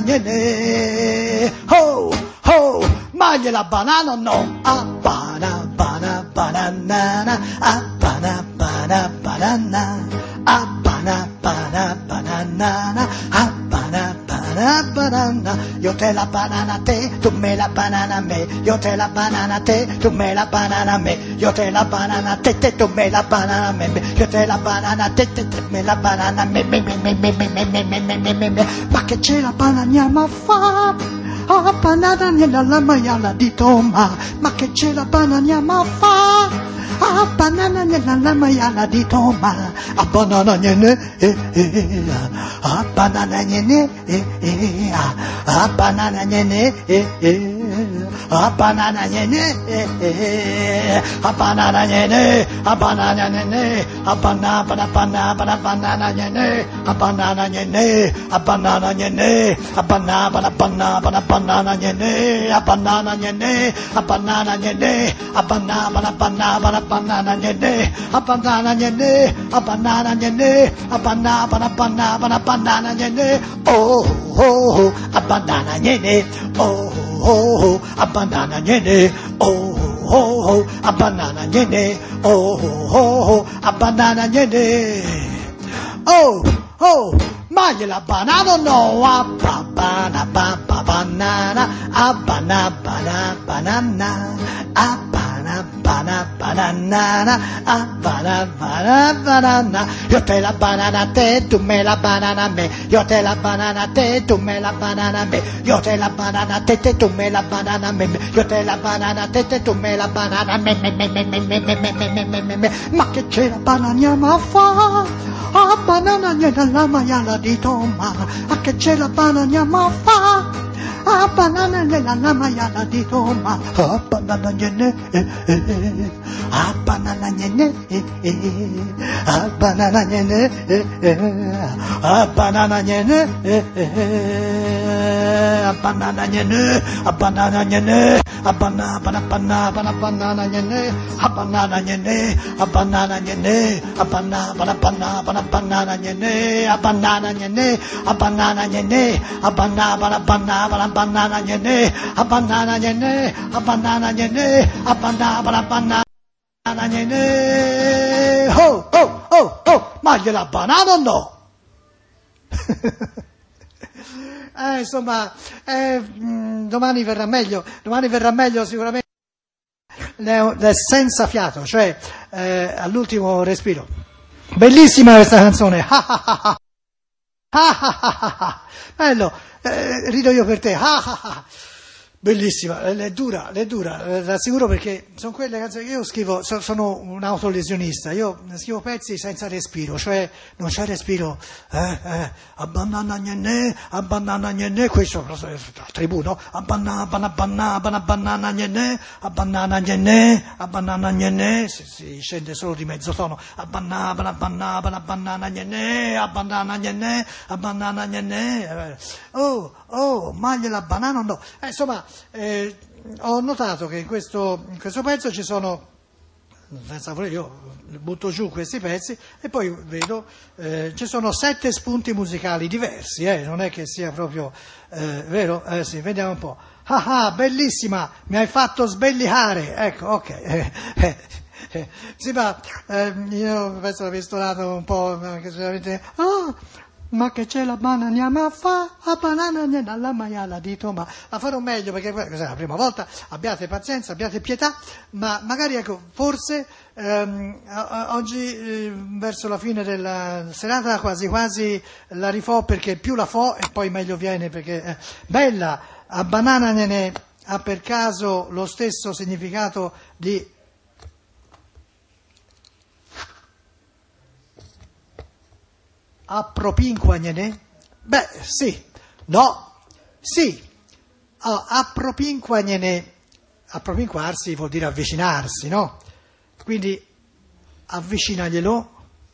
nyene, ho ho, mangia la banana no, a banana bana banana, a banana bana banana, a banana bana banana, a banana banana banana, io te la banana a te, tu me la banana a me, io te la banana a te, tu me la banana a me, io te la banana a te, te tu me la banana a me, io te la banana a te, te te me la banana a me, me me me me me me me me me me me me, ma che ce la bananiamo a fa? Ah, banana nella maiala di Toma, ma che ce la bananiamo a fa? Ah, banana nella maiala di Toma, a banana niene, eh, eh, ah, banana niene, eh, eh, ah, banana niene, eh, eh, ah, banana niene, eh, eh, ah, banana niene, ah, banana niene, ah, banana, banana, banana, banana niene, ah, banana niene, ah, banana niene, ah, banana, banana, banana, banana niene, ah, banana niene, ah, banana niene, ah, banana, banana, banana, banana niene, a banana niene, a banana niene, a banana banana banana banana niene, oh oh, a banana niene, oh oh, a banana niene, oh oh, a banana niene, oh oh, a banana niene, oh oh, mangia la banana no, a banana banana, a banana banana, a banana banana, a banana banana banana, io te la banana a te, tu me la banana a me, io te la banana a te, tu me la banana a me, io te la banana a te, te tu me la banana a me, io te la banana a te, te tu me la banana a me, me me me me me me me me me me me, ma che ce la bananiamo a fa? A banana nella maiala di Toma, a che ce la bananiamo a fa? A banana nella maiala di Toma, a banana niene, eh, eh, a banana niene, eh, eh, a banana niene, eh, eh, a banana niene, eh, eh, a banana niene, a banana niene, a banana banana banana banana niene, a banana niene, a banana niene, a banana banana banana banana niene, a banana niene, a banana niene, a banana banana banana banana niene, a banana niene, a banana niene, a banana banana banana niene, oh oh oh oh, mangia la banana o no? eh, insomma, eh, mh, domani verrà meglio, domani verrà meglio sicuramente, le, le senza fiato, cioè eh, all'ultimo respiro. Bellissima questa canzone, ah ah ah ah. Ah, ah, ah, ah. Bello, eh, rido io per te, ah, ah, ah. Bellissima, è dura, è dura, ti assicuro, perché sono quelle canzoni che io scrivo, so, sono un autolesionista, io scrivo pezzi senza respiro, cioè non c'è respiro, eh, eh, abbandana gnene, abbandana gnene, questo è la tribù, no? Abbandana, abbandana, abbandana gnene, abbandana gnene, abbandana gnene, si, si scende solo di mezzo tono, abbandana, abbandana, abbandana gnene, abbandana gnene, abbandana gnene, oh, oh, maglia la banana o no? Eh, insomma, Eh, ho notato che in questo, in questo pezzo ci sono senza voler io butto giù questi pezzi e poi vedo, eh, ci sono sette spunti musicali diversi, eh, non è che sia proprio, eh, vero? Eh, sì, vediamo un po'. Ah ah, bellissima, mi hai fatto sbellicare, ecco, ok. Eh, eh, eh. Sì, ma eh, io penso di aver stonato un po', che solamente, oh, ma che c'è la banana, ma fa la banana nella maiala dito, ma la farò meglio perché questa è la prima volta, abbiate pazienza, abbiate pietà, ma magari ecco, forse ehm, oggi eh, verso la fine della serata quasi quasi la rifò perché più la fo e poi meglio viene perché eh, bella, a banana ne ha per caso lo stesso significato di appropinquagnene? Beh, sì, no, sì, oh, appropinquagnene, appropinquarsi vuol dire avvicinarsi, no? Quindi avvicinaglielo,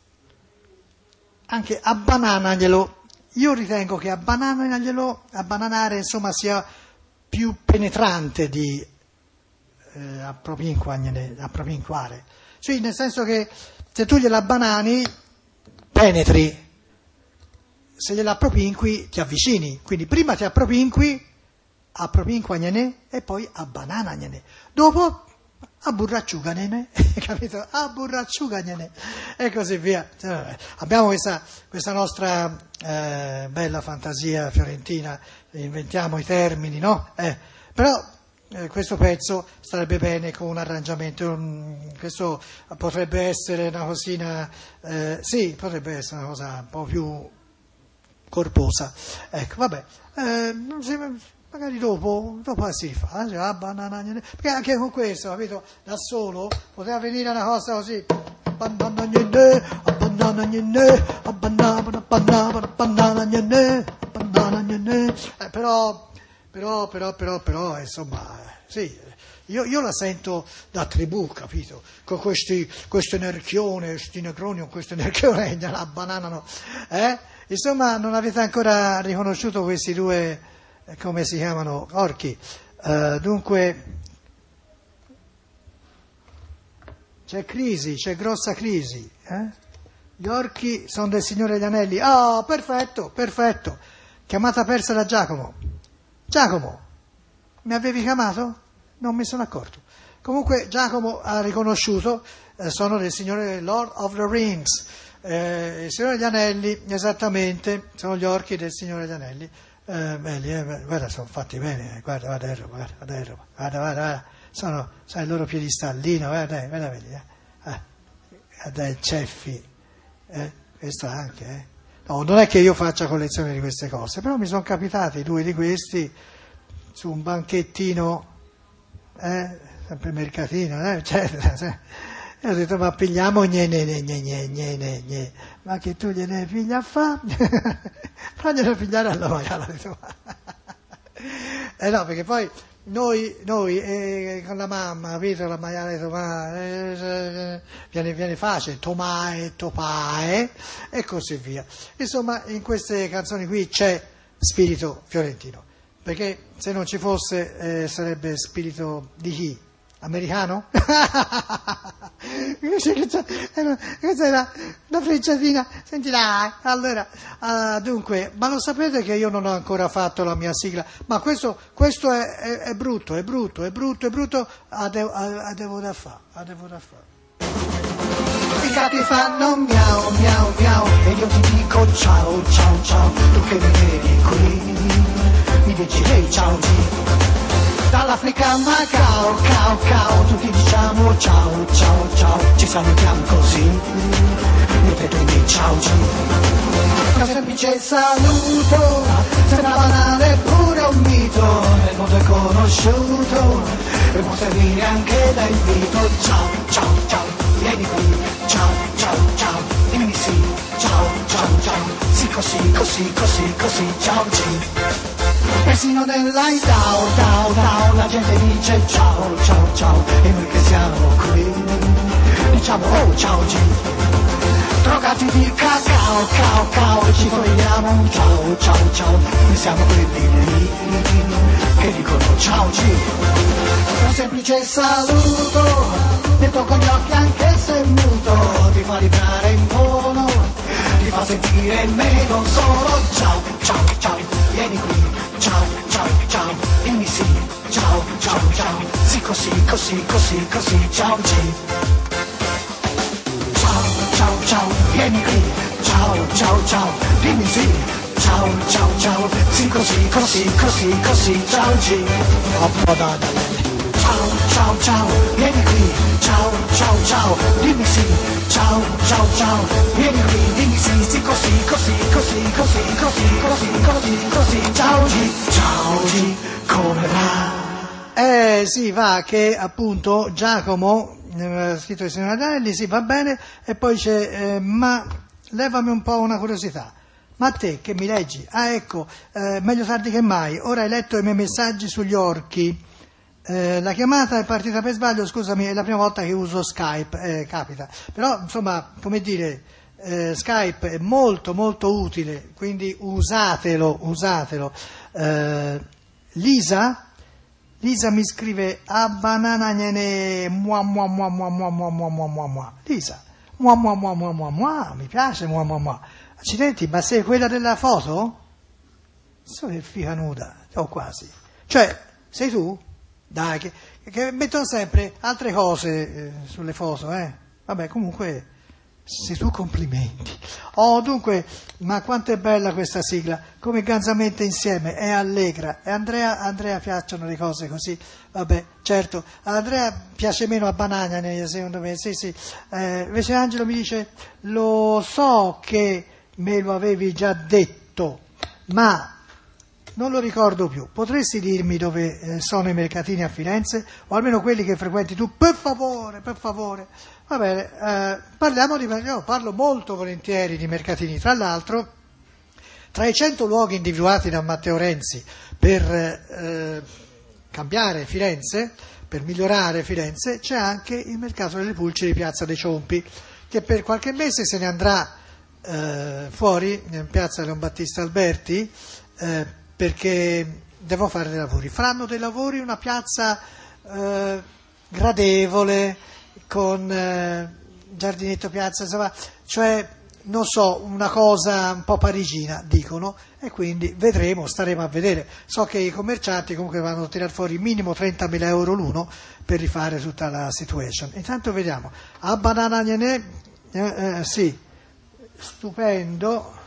anche abbananaglielo. Io ritengo che abbananaglielo, abbananare insomma sia più penetrante di eh, appropinquagnene, appropinquare. Cioè nel senso che se tu gliela abbanani, penetri. Se gliela appropinqui ti avvicini, quindi prima ti appropinqui, appropinquagnene e poi abbananagnene, dopo abburracciuganene, capito? Abburracciuganene e così via. Abbiamo questa, questa nostra eh, bella fantasia fiorentina, inventiamo i termini, no? Eh, però eh, questo pezzo starebbe bene con un arrangiamento, um, questo potrebbe essere una cosina, eh, sì, potrebbe essere una cosa un po' più corposa, ecco, vabbè, eh, magari dopo, dopo si rifà, eh, ah, banana, perché anche con questo, capito, da solo poteva venire una cosa così, eh, però, però, però, però, però, insomma, sì, io, io la sento da tribù, capito, con questi, questo nerchione, questi necroni, con questo nerchione, la bananano, eh? Insomma, non avete ancora riconosciuto questi due, eh, come si chiamano, orchi. Uh, dunque, c'è crisi, c'è grossa crisi. Eh? Gli orchi sono del Signore degli Anelli. Oh, perfetto, perfetto. Chiamata persa da Giacomo. Giacomo, mi avevi chiamato? Non mi sono accorto. Comunque Giacomo ha riconosciuto, eh, sono del Signore Lord of the Rings. Eh, il Signore degli Anelli, esattamente, sono gli orchi del Signore degli Anelli. Eh, belli, eh, guarda, sono fatti bene, guarda, guarda, guarda, guarda, guarda, guarda, guarda, sono, sai, il loro piedistallino, guarda, guarda, guarda, vedi, eh. Ah, guarda il ceffi, eh, questo anche, eh. No, non è che io faccia collezione di queste cose, però mi sono capitati due di questi su un banchettino, eh, sempre mercatino, eh, eccetera, e ho detto, ma pigliamo gne, gne, gne, gne, gne, gne. Ma che tu gliene piglia a fa? Faglielo pigliare alla maiala, ho detto, eh no, perché poi noi, noi eh, con la mamma, capito, la maiala di Tomà, eh, viene, viene facile, Tomae, Topae, e così via. Insomma, in queste canzoni qui c'è spirito fiorentino, perché se non ci fosse eh, sarebbe spirito di chi? Americano? Questa era una frecciatina, senti là, allora, uh, dunque, ma lo sapete che io non ho ancora fatto la mia sigla, ma questo, questo è, è, è brutto, è brutto, è brutto, è brutto, a devo, a, a devo da fare, a devo da fare. I gatti fanno miau, miau, miau, e io ti dico ciao, ciao, ciao, tu che mi vedi qui, mi dici hey, ciao, ciao. Dall'Africa a Macao, cao, cao, tutti diciamo ciao, ciao, ciao, ci salutiamo così, io te tu mi ciao, ciao. Un semplice saluto, sembra banale pure un mito, nel mondo è conosciuto, e può servire anche da invito, ciao, ciao, ciao, vieni qui, ciao, ciao, ciao, dimmi sì, ciao, ciao, ciao, sì così, così, così, così, ciao, ciao. Persino nell'ai dao, dao, dao, la gente dice ciao, ciao, ciao, e noi che siamo qui, diciamo oh, ciao, G. drogati di cacao, cao, cao, e ci togliamo un ciao, ciao, ciao, noi siamo quelli lì, che dicono ciao, ci. Un semplice saluto, detto con gli occhi anche se muto, ti fa vibrare in tono, ti fa sentire meno solo, ciao, ciao, ciao, vieni qui, ciao, ciao, ciao, dimmi sì, ciao, ciao, ciao, sì così, così, così, così, ciao, ci. Ciao, ciao, vieni qui, ciao, ciao, ciao, dimmi sì, ciao, ciao, ciao, sì così, così, così, così, ciao, ci. Ciao, ciao, ciao, vieni qui, ciao, ciao, ciao, dimmi sì, ciao, ciao, ciao, vieni qui, dimmi sì, sì così, così, così, così, così, così, così, così, ciao, ci, ciao, ci, come va? Eh sì, va, che appunto Giacomo, eh, scritto di Signor Anelli, sì, va bene, e poi c'è, eh, ma levami un po' una curiosità, ma te che mi leggi? Ah ecco, eh, meglio tardi che mai, ora hai letto i miei messaggi sugli orchi, eh, la chiamata è partita per sbaglio, scusami, è la prima volta che uso Skype, eh, capita, però insomma, come dire, eh, Skype è molto molto utile, quindi usatelo, usatelo. Eh, Lisa? Lisa mi scrive a banana gnene mua mua mua mua mua mua mua mua mua mua. Lisa, mua mua mua mua mua mua, mi piace mua mua mua. Accidenti, ma sei quella della foto? Sono che figa nuda, o quasi. Cioè, sei tu? Dai, che, che mettono sempre altre cose eh, sulle foto, eh. Vabbè, comunque, sei tu, complimenti. Oh, dunque, ma quanto è bella questa sigla, come Ganzamente insieme, è allegra. E Andrea, Andrea piacciono le cose così, vabbè, certo. A Andrea piace meno a Banana, secondo me, sì, sì. Eh, invece Angelo mi dice, lo so che me lo avevi già detto, ma non lo ricordo più. Potresti dirmi dove eh, sono i mercatini a Firenze? O almeno quelli che frequenti tu? Per favore, per favore. Va bene, eh, parliamo di... Io parlo molto volentieri di mercatini. Tra l'altro, tra i cento luoghi individuati da Matteo Renzi per eh, cambiare Firenze, per migliorare Firenze, c'è anche il mercato delle pulci di Piazza dei Ciompi, che per qualche mese se ne andrà eh, fuori, in Piazza Leon Battista Alberti, eh, perché devo fare dei lavori. Faranno dei lavori in una piazza eh, gradevole, con eh, giardinetto piazza, insomma, cioè, non so, una cosa un po' parigina, dicono, e quindi vedremo, staremo a vedere. So che i commercianti comunque vanno a tirare fuori minimo trentamila euro l'uno per rifare tutta la situation. Intanto vediamo. A Banana Gnene, eh, eh, sì, stupendo.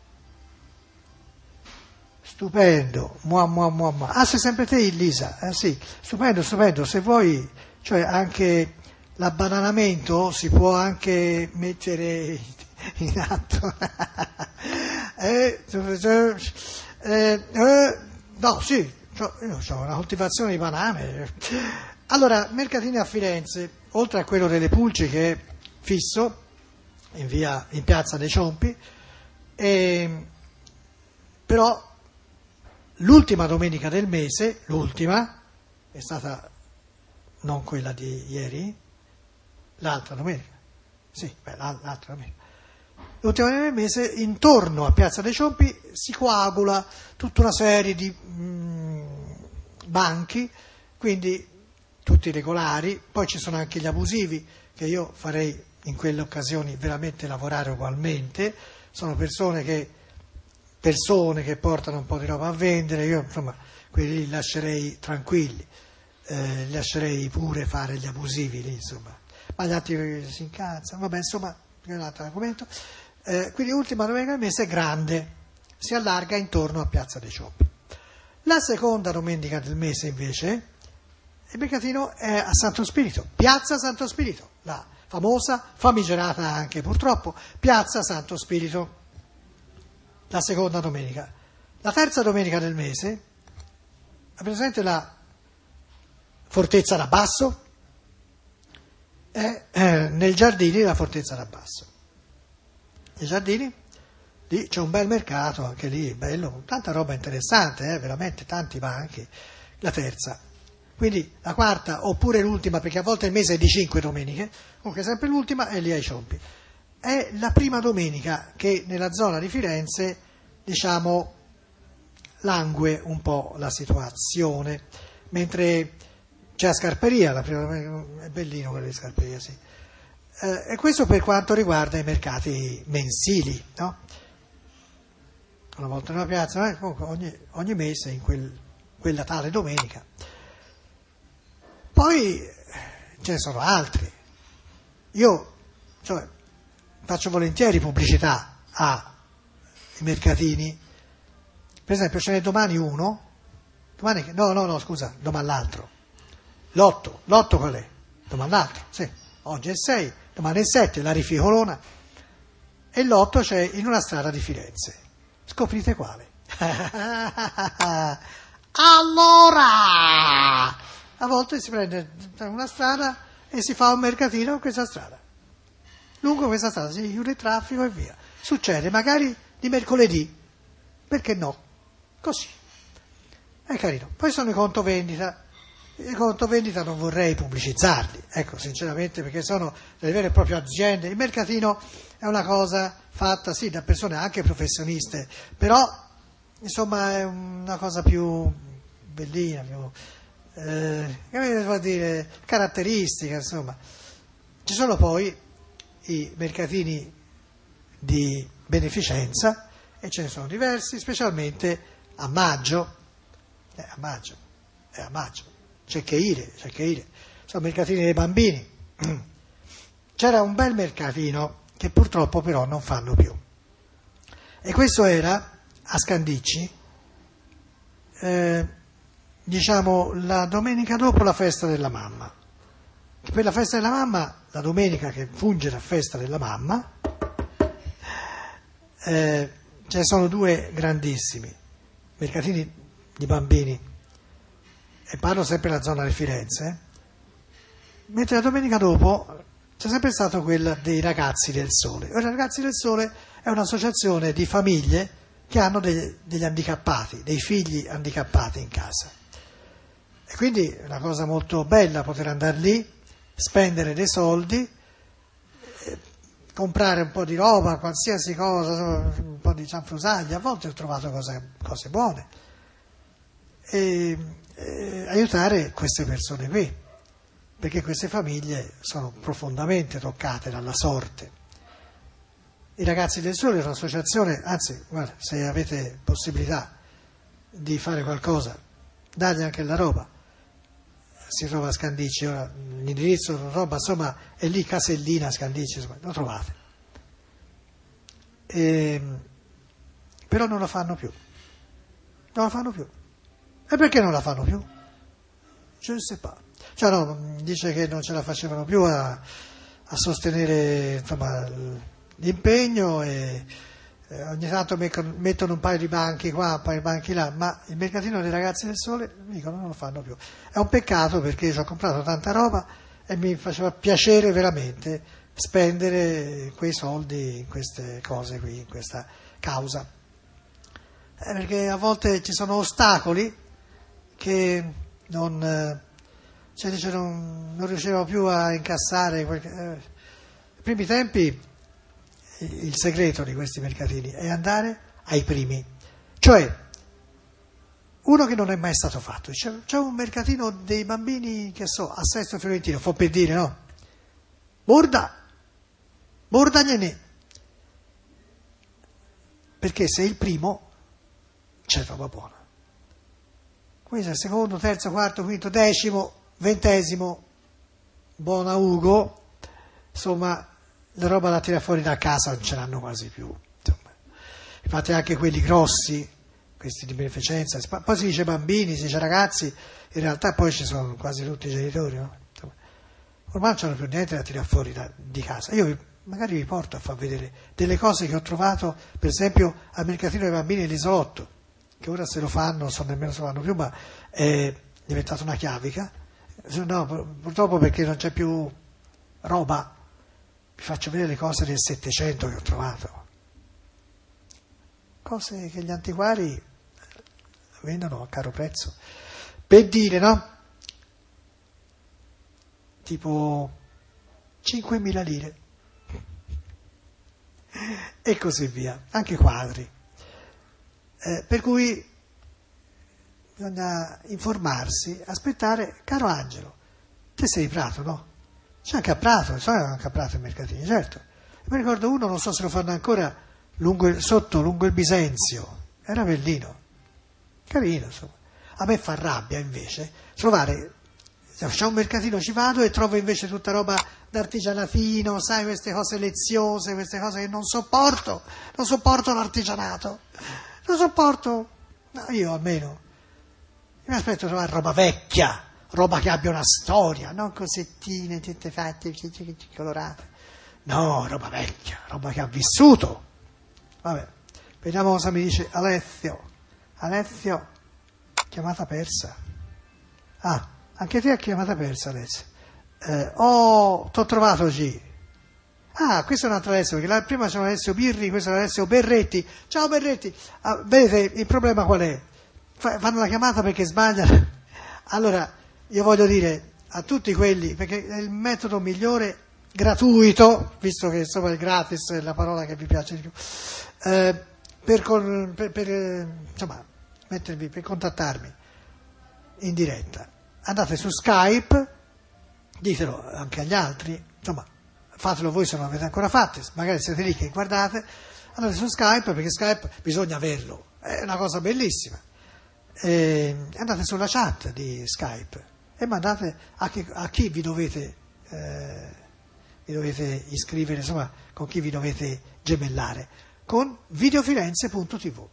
Stupendo, mua, mua, mua, mua. Ah, sei sempre te, Lisa? Eh, sì, stupendo, stupendo. Se vuoi, cioè anche l'abbananamento si può anche mettere in atto. eh, eh, eh, no, sì, cioè, io ho una coltivazione di banane. Allora, mercatini a Firenze, oltre a quello delle pulci che è fisso, in via, in Piazza dei Ciompi, e, però l'ultima domenica del mese, l'ultima, è stata non quella di ieri, l'altra domenica, sì, beh, l'altra domenica, l'ultima domenica del mese, intorno a Piazza dei Ciompi si coagula tutta una serie di mh, banchi, quindi tutti regolari, poi ci sono anche gli abusivi, che io farei in quelle occasioni veramente lavorare ugualmente, sono persone che persone che portano un po' di roba a vendere, io insomma quelli li lascerei tranquilli, eh, li lascerei pure fare gli abusivi lì, insomma, ma gli altri si incazzano, vabbè, insomma, è un altro argomento. Eh, quindi l'ultima domenica del mese è grande, si allarga intorno a Piazza dei Ciompi. La seconda domenica del mese invece il mercatino è a Santo Spirito, Piazza Santo Spirito, la famosa, famigerata anche purtroppo, Piazza Santo Spirito. La seconda domenica. La terza domenica del mese, è presente la Fortezza da Basso? È eh, nel giardini della Fortezza da Basso. Nei giardini, lì c'è un bel mercato, anche lì, bello, tanta roba interessante, eh, veramente, tanti banchi. La terza. Quindi la quarta, oppure l'ultima, perché a volte il mese è di cinque domeniche, comunque sempre l'ultima è lì ai Ciompi. è la prima domenica che nella zona di Firenze, diciamo, langue un po' la situazione, mentre c'è a Scarperia, la prima domenica, è bellino quello di Scarperia, sì. Eh, e questo per quanto riguarda i mercati mensili, no? Una volta in una piazza, eh, comunque ogni, ogni mese in quel, quella tale domenica. Poi ce ne sono altri. Io cioè, faccio volentieri pubblicità ai mercatini. Per esempio ce n'è domani uno, domani, no, no, no, scusa, domani l'altro. L'otto, l'otto qual è? Domani l'altro, sì. Oggi è il sei, domani è il sette, la Rificolona. E l'otto c'è in una strada di Firenze. Scoprite quale? Allora! A volte si prende una strada e si fa un mercatino in questa strada. Lungo questa strada si chiude il traffico e via. Succede magari di mercoledì, perché no? Così. È carino. Poi sono i conto vendita. I conto vendita non vorrei pubblicizzarli, ecco, sinceramente, perché sono delle vere e proprie aziende. Il mercatino è una cosa fatta, sì, da persone anche professioniste, però, insomma, è una cosa più bellina, più, eh, come devo dire, caratteristica, insomma. Ci sono poi i mercatini di beneficenza, e ce ne sono diversi, specialmente a maggio, eh, a maggio, eh, a maggio. C'è che ire, c'è che ire. Sono mercatini dei bambini. C'era un bel mercatino che purtroppo però non fanno più. E questo era a Scandicci, eh, diciamo la domenica dopo la festa della mamma. Per la festa della mamma, la domenica che funge la festa della mamma, eh, ce ne sono due grandissimi mercatini di bambini. E parlo sempre della zona di Firenze, mentre la domenica dopo c'è sempre stato quella dei Ragazzi del Sole. Ora, i Ragazzi del Sole è un'associazione di famiglie che hanno degli, degli handicappati, dei figli handicappati in casa. E quindi è una cosa molto bella poter andare lì, spendere dei soldi, comprare un po' di roba, qualsiasi cosa, un po' di cianfrusaglia. A volte ho trovato cose, cose buone. E, Eh, aiutare queste persone qui, perché queste famiglie sono profondamente toccate dalla sorte. I Ragazzi del Sole è un'associazione, anzi, guarda, se avete possibilità di fare qualcosa, dagli anche la roba. Si trova a Scandicci, ora l'indirizzo, la roba, insomma, è lì Casellina, Scandicci, insomma, lo trovate. E, però non lo fanno più. Non lo fanno più. E perché non la fanno più? Je ne sais pas. Cioè no, dice che non ce la facevano più a, a sostenere, insomma, l'impegno e eh, ogni tanto mettono un paio di banchi qua, un paio di banchi là, ma il mercatino dei Ragazzi del Sole, dicono, non lo fanno più. È un peccato perché ci ho comprato tanta roba e mi faceva piacere veramente spendere quei soldi in queste cose qui, in questa causa. Eh, perché a volte ci sono ostacoli che non, cioè dice, non, non riuscivano più a incassare. Quel, eh, nei primi tempi il segreto di questi mercatini è andare ai primi, cioè uno che non è mai stato fatto. C'è, c'è un mercatino dei bambini, che so, a Sesto Fiorentino, fa per dire, no? Borda, borda gnene, perché sei il primo c'è roba buona. Questo è il secondo, terzo, quarto, quinto, decimo, ventesimo, buona Ugo, insomma, la roba da tirare fuori da casa non ce l'hanno quasi più. Insomma. Infatti anche quelli grossi, questi di beneficenza, poi si dice bambini, si dice ragazzi, in realtà poi ci sono quasi tutti i genitori, no? Insomma, ormai non c'hanno più niente da tirare fuori da, di casa. Io vi, magari vi porto a far vedere delle cose che ho trovato, per esempio, al mercatino dei bambini dell'Isolotto, che ora se lo fanno, non so nemmeno se lo fanno più, ma è diventata una chiavica. No, purtroppo perché non c'è più roba, vi faccio vedere le cose del Settecento che ho trovato. Cose che gli antiquari vendono a caro prezzo. Per dire, no? Tipo cinquemila lire. e così via, anche quadri. Eh, per cui bisogna informarsi, aspettare. Caro Angelo, te sei di Prato, no? C'è anche a Prato, so anche a Prato i mercatini, certo. Mi ricordo uno, non so se lo fanno ancora, lungo il, sotto, lungo il Bisenzio, era bellino, carino, insomma. A me fa rabbia invece trovare, c'è un mercatino, ci vado e trovo invece tutta roba d'artigianatino, sai, queste cose leziose, queste cose che non sopporto, non sopporto l'artigianato, non sopporto, no, io almeno, mi aspetto di trovare roba vecchia, roba che abbia una storia, non cosettine, tutte fatte, colorate, no, roba vecchia, roba che ha vissuto. Vabbè, vediamo cosa mi dice Alessio. Alessio, chiamata persa. Ah, anche te hai chiamata persa, Alessio. Eh, oh, t'ho trovato G. Ah, questo è un altro Alessio, perché la prima c'è un Alessio Birri, questo è un Alessio Berretti. Ciao Berretti. Ah, vedete, il problema qual è? Fa, fanno la chiamata perché sbagliano. Allora, io voglio dire a tutti quelli, perché è il metodo migliore, gratuito, visto che insomma il gratis è la parola che vi piace di più, eh, per, con, per, per eh, insomma, mettervi, per contattarmi in diretta. Andate su Skype, ditelo anche agli altri, insomma, fatelo voi se non l'avete ancora fatto, magari siete lì che guardate, andate su Skype, perché Skype bisogna averlo, è una cosa bellissima. E andate sulla chat di Skype e mandate a chi, a chi vi dovete eh, vi dovete iscrivere, insomma, con chi vi dovete gemellare, con videofirenze punto tivù.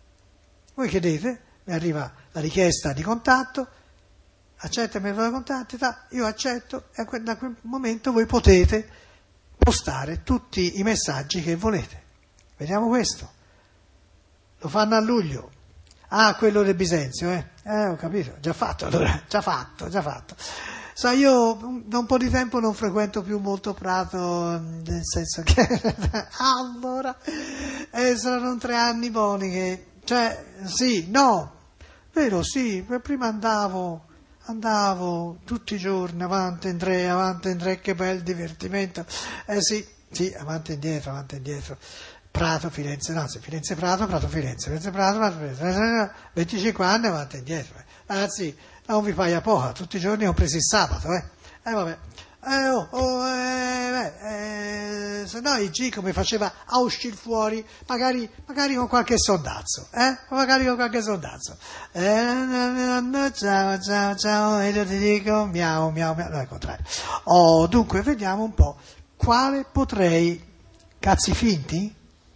Voi chiedete, mi arriva la richiesta di contatto, accetta il metodo di contatti, io accetto e da quel momento voi potete postare tutti i messaggi che volete. Vediamo questo. Lo fanno a luglio. Ah, quello del Bisenzio, eh? Eh, ho capito, già fatto, allora, già fatto, già fatto. Sai, io da un po' di tempo non frequento più molto Prato, nel senso che, allora, eh, saranno tre anni buoni che, cioè, sì, no, vero, sì, prima andavo, andavo tutti i giorni, avanti, Andrea, avanti, Andrea, che bel divertimento, eh sì, sì, avanti e indietro, avanti e indietro. Prato, Firenze, no, sì, Firenze, Prato, Prato, Firenze, Firenze, Prato, Prato, Firenze, venticinque anni avanti e indietro. Ragazzi, non vi paia poca, tutti i giorni ho preso il sabato, eh. Eh vabbè, eh, oh, oh, eh, beh, eh, se no il G come faceva a uscire fuori, magari, magari con qualche sondazzo, eh, magari con qualche sondazzo. Eh, ciao, ciao, ciao, e io ti dico miau, miau, miau, no, è il contrario. Oh, dunque, vediamo un po', quale potrei, cazzi finti?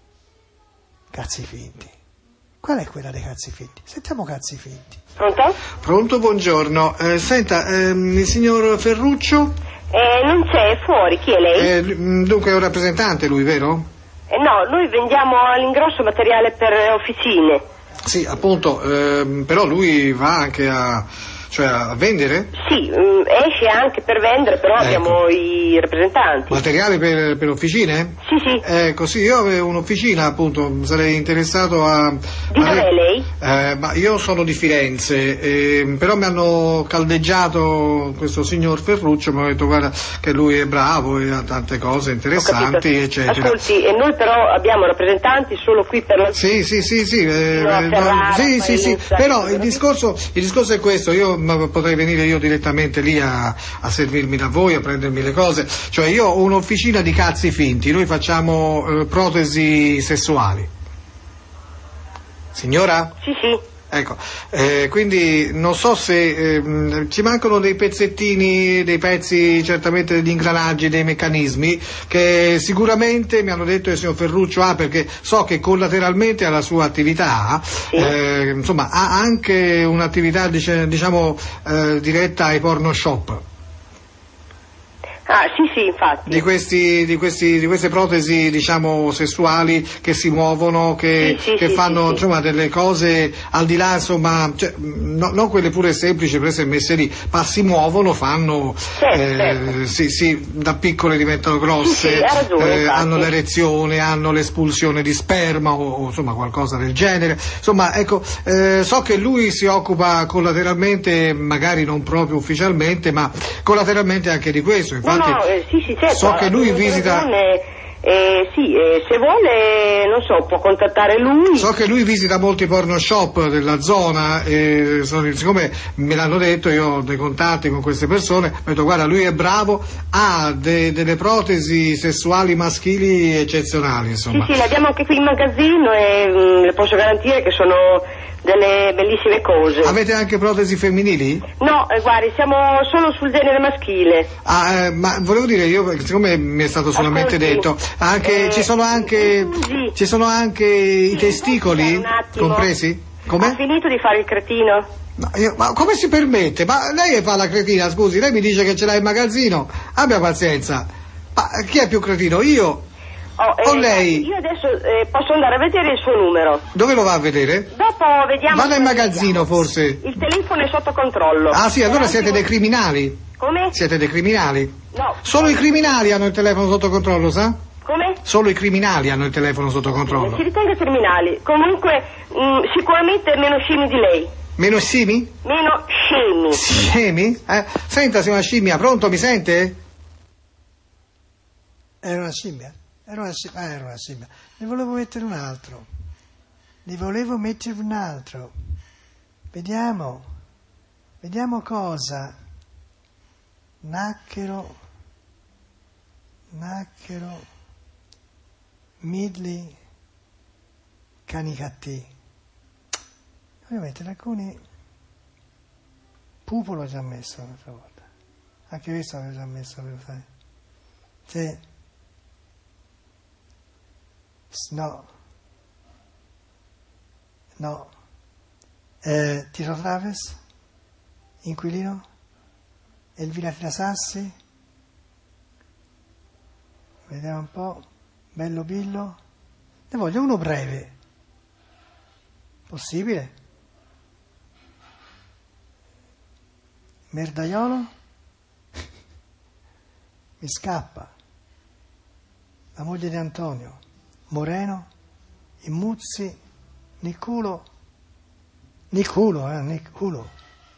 Cazzi finti. Qual è quella dei cazzi finti? Sentiamo cazzi finti. Pronto? Pronto, buongiorno. Eh, senta, ehm, il signor Ferruccio? Eh, non c'è, è fuori, chi è lei? Eh, dunque è un rappresentante lui, vero? Eh, no, noi vendiamo all'ingrosso materiale per officine. Sì, appunto, ehm, però lui va anche a, cioè a vendere? Sì, mh, esce anche per vendere, però Ecco. abbiamo i rappresentanti. Materiale per, per officine? Sì, sì. Ecco, sì, io avevo un'officina, appunto, sarei interessato a... Di a- dov'è lei? Eh, ma io sono di Firenze, eh, però mi hanno caldeggiato questo signor Ferruccio, mi hanno detto guarda che lui è bravo e ha tante cose Ho interessanti, capito. eccetera. Ascolti, e noi però abbiamo rappresentanti solo qui per la... Sì, sì, sì, sì, eh, No, eh, Ferrara, sì, sì, sì, Faenza, però il capito? discorso, il discorso è questo, io ma, potrei venire io direttamente lì a, a servirmi da voi, a prendermi le cose, cioè io ho un'officina di cazzi finti, noi facciamo eh, protesi sessuali. Signora? Sì, sì. Ecco, eh, quindi non so se eh, ci mancano dei pezzettini, dei pezzi certamente degli ingranaggi, dei meccanismi che sicuramente mi hanno detto il signor Ferruccio ha, perché so che collateralmente alla sua attività Sì. eh, insomma ha anche un'attività dice, diciamo eh, diretta ai porno shop. Ah, sì, sì, infatti. Di, questi, di, questi, di queste protesi diciamo sessuali che si muovono, che, Sì, sì, che sì, fanno sì, sì. insomma delle cose al di là, insomma, cioè, no, non quelle pure semplici prese e messe lì, ma si muovono, fanno Certo, eh, certo. sì, sì, da piccole diventano grosse, Sì, sì, ha ragione, eh, infatti. hanno l'erezione, hanno l'espulsione di sperma o, o insomma qualcosa del genere. Insomma, ecco, eh, so che lui si occupa collateralmente, magari non proprio ufficialmente, ma collateralmente anche di questo. Infatti, No, no, eh, sì, sì, certo. so che lui avete visita. ragione. Eh, sì, eh, se vuole, non so, può contattare lui. So che lui visita molti porno shop della zona e sono- siccome me l'hanno detto, io ho dei contatti con queste persone, ho detto guarda, lui è bravo, ha de- delle protesi sessuali maschili eccezionali, insomma. Sì, sì, le abbiamo anche qui in magazzino e mh, le posso garantire che sono delle bellissime cose. Avete anche protesi femminili? No, eh, guardi, siamo solo sul genere maschile. Ah, eh, ma volevo dire, io, siccome mi è stato solamente Ascolti, detto, anche, eh, ci sono anche, scusi. ci sono anche i testicoli Un attimo. compresi? Ha Come? finito di fare il cretino? Ma, io- ma come si permette? Ma lei fa la cretina, scusi, lei mi dice che ce l'ha in magazzino, abbia pazienza. Ma chi è più cretino, io Oh, o eh, lei? Io adesso eh, posso andare a vedere il suo numero. Dove lo va a vedere? Dopo vediamo. Vada in come magazzino, vediamo. forse. Il telefono è sotto controllo. Ah sì, allora Per siete attimo- dei criminali. Come? Siete dei criminali. No. Solo i criminali hanno il telefono sotto controllo, sa? Come? Solo i criminali hanno il telefono sotto controllo. Si ritenga criminali. Comunque, mh, sicuramente meno scemi di lei. Meno scimi? Meno scemi. Scemi? Eh? Senta, signora scimmia, pronto, mi sente? Era una scimmia? Era una scimmia, ah, era una scimmia. Ne volevo mettere un altro. Ne volevo mettere un altro. Vediamo. Vediamo cosa. Nacchero. Nacchero. Midli. Canicattì. Voglio mettere alcuni. Pupo l'ho già messo un'altra volta. Anche questo l'avevo già messo per fare. Sì. No, no, eh, Tiro Traves, Inquilino, Elvira Tirasassi, vediamo un po', Bello Billo, ne voglio uno breve, possibile? Merdaiolo, mi scappa, la moglie di Antonio. Moreno, Immuzzi, Niculo, Niculo, eh, Niculo,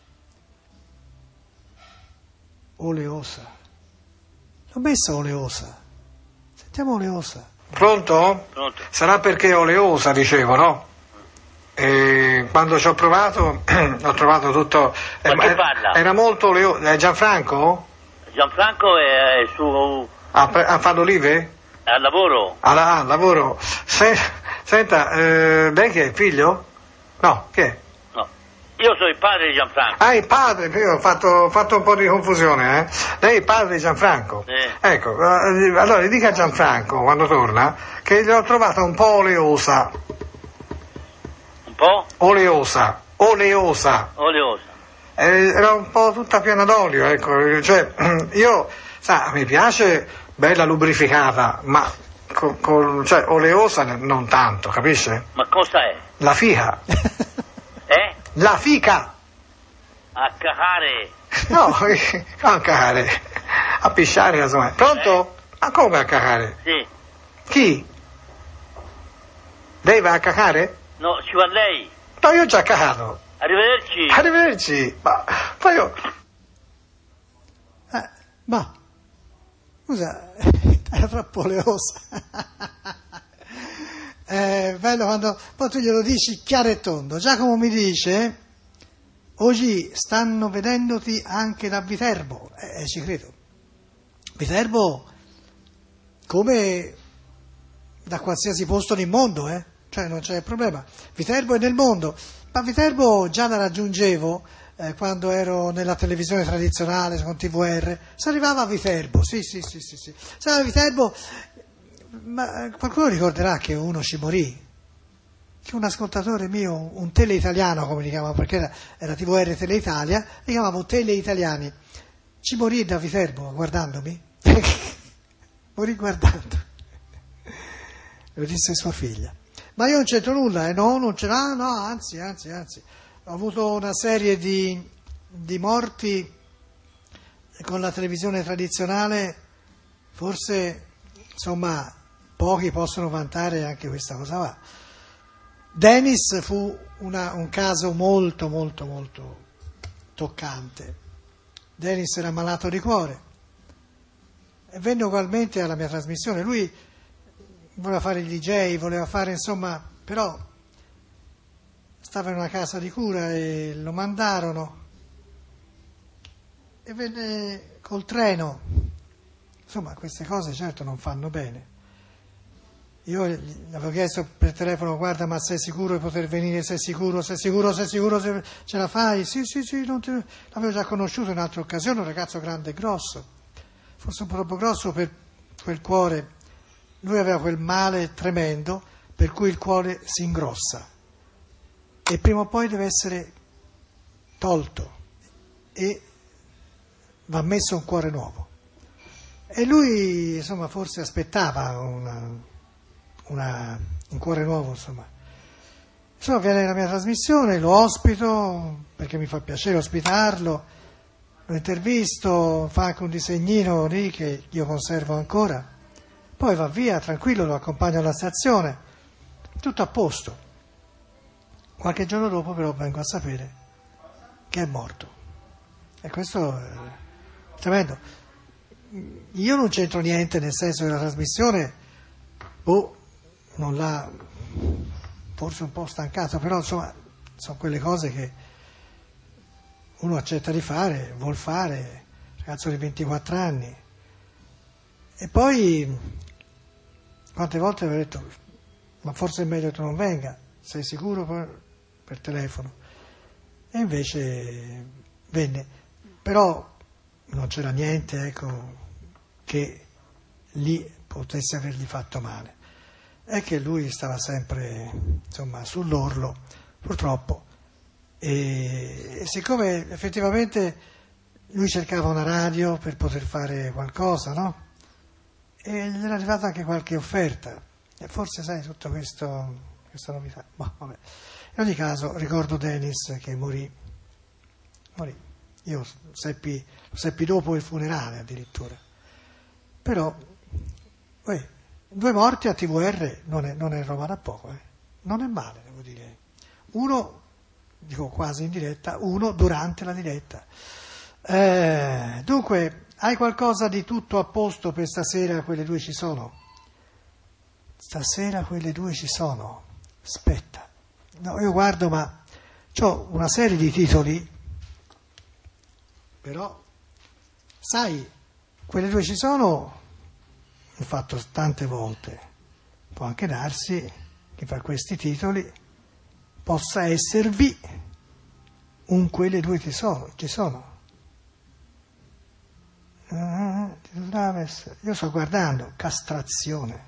Oleosa. L'ho messa Oleosa. Sentiamo Oleosa. Pronto? Pronto. Sarà perché è oleosa, dicevo, no? E quando ci ho provato, ho trovato tutto... Ma chi parla? Era molto oleosa. È Gianfranco? Gianfranco è su Ha, pre- ha fatto olive? al lavoro. Alla, al lavoro. Se- senta, eh, lei che è? Figlio? No, che è? No. Io sono il padre di Gianfranco. Ah, il padre, io ho fatto, ho fatto un po' di confusione, eh? Lei è il padre di Gianfranco? Sì. Ecco, eh, allora dica a Gianfranco, quando torna, che l'ho trovata un po' oleosa. Un po'? Oleosa. Oleosa. Oleosa. Eh, era un po' tutta piena d'olio, ecco. Cioè, io, sa, mi piace bella lubrificata, ma co- col- cioè, oleosa non tanto, capisce? Ma cosa è? La fica. Eh? La fica! A cacare. No, a cacare. A pisciare, casomai. Pronto? Ma come a cacare? Sì. Chi? Lei va a cacare? No, ci va lei. No, io ho già cacato. Arrivederci. Arrivederci. Ma poi io... Eh, ma, scusa, era troppo oleosa. È bello quando poi tu glielo dici chiaro e tondo. Giacomo mi dice, oggi stanno vedendoti anche da Viterbo. Eh, ci credo. Viterbo, come da qualsiasi posto nel mondo, eh? Cioè non c'è problema. Viterbo è nel mondo. Ma Viterbo già la raggiungevo eh, quando ero nella televisione tradizionale con T V R. Si arrivava a Viterbo, sì, sì, sì, sì, sì. Si arrivava a Viterbo, ma qualcuno ricorderà che uno ci morì. Che un ascoltatore mio, un teleitaliano come li chiamavo, perché era, era T V R Teleitalia, li chiamavo teleitaliani. Ci morì da Viterbo guardandomi. Morì guardando. Lo disse sua figlia. Ma io non c'entro nulla, eh? No, non ce l'ha, no, anzi, anzi, anzi. Ho avuto una serie di, di morti con la televisione tradizionale, forse, insomma, pochi possono vantare anche questa cosa qua. Dennis fu una, un caso molto, molto, molto toccante. Dennis era malato di cuore e venne ugualmente alla mia trasmissione. Lui voleva fare il D J, voleva fare insomma, però stava in una casa di cura e lo mandarono e venne col treno. Insomma, queste cose certo non fanno bene. Io gli avevo chiesto per telefono: guarda, ma sei sicuro di poter venire? Sei sicuro? Sei sicuro? Sei sicuro? Se ce la fai? Sì, sì, sì, non ti... l'avevo già conosciuto in un'altra occasione, un ragazzo grande e grosso, forse un po' troppo grosso per quel cuore. Lui aveva quel male tremendo per cui il cuore si ingrossa e prima o poi deve essere tolto e va messo un cuore nuovo. E lui, insomma, forse aspettava una... Una, un cuore nuovo, insomma. Insomma, viene nella mia trasmissione, lo ospito perché mi fa piacere ospitarlo, lo intervisto, fa anche un disegnino lì che io conservo ancora, poi va via tranquillo, lo accompagno alla stazione, tutto a posto. Qualche giorno dopo però vengo a sapere che è morto, e questo è tremendo. Io non c'entro niente, nel senso che la trasmissione boh, non l'ha forse un po' stancato, però insomma sono quelle cose che uno accetta di fare, vuol fare, ragazzo di ventiquattro anni. E poi quante volte avevo detto: ma forse è meglio che tu non venga, sei sicuro? Per, per telefono. E invece venne, però non c'era niente, ecco, che lì potesse avergli fatto male. È che lui stava sempre, insomma, sull'orlo, purtroppo, e, e siccome effettivamente lui cercava una radio per poter fare qualcosa, no? E gli era arrivata anche qualche offerta, e forse sai tutto questo, questa novità. Boh, vabbè. In ogni caso ricordo Dennis che morì, morì. Io seppi, lo seppi dopo il funerale addirittura, però uè, due morti a T V R non è, non è roba da poco, eh. Non è male, devo dire. Uno, dico quasi in diretta, uno durante la diretta. Eh, dunque, hai qualcosa di tutto a posto per stasera? Quelle due ci sono? Stasera quelle due ci sono? Aspetta. No, io guardo, ma c'ho una serie di titoli, però, sai, quelle due ci sono... L'ho fatto tante volte, può anche darsi che fra questi titoli possa esservi un quelle due ci sono, ci sono. Uh, io sto guardando castrazione,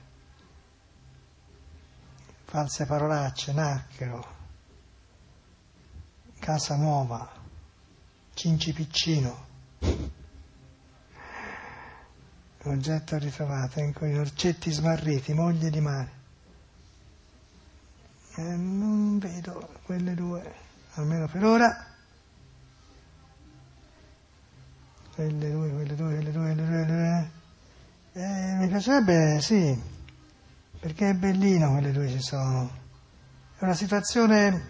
false parolacce, nacchero, casa nuova, cinci piccino. Oggetto ritrovato in cui orcetti smarriti, moglie di mare. Eh, non vedo quelle due, almeno per ora. Quelle due, quelle due, quelle due, quelle due, quelle due. Eh, mi piacerebbe, sì, perché è bellino quelle due ci sono. È una situazione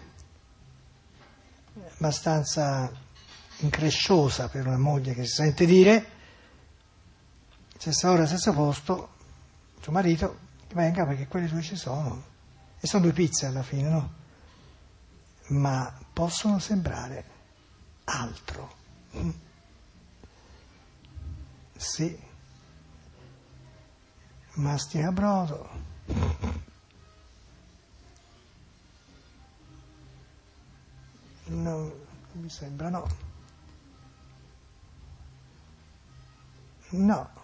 abbastanza incresciosa per una moglie che si sente dire: stessa ora, stesso posto, suo marito venga perché quelle due ci sono. E sono due pizze alla fine, no? Ma possono sembrare altro. Sì. Mastica brodo. No, mi sembra no. No.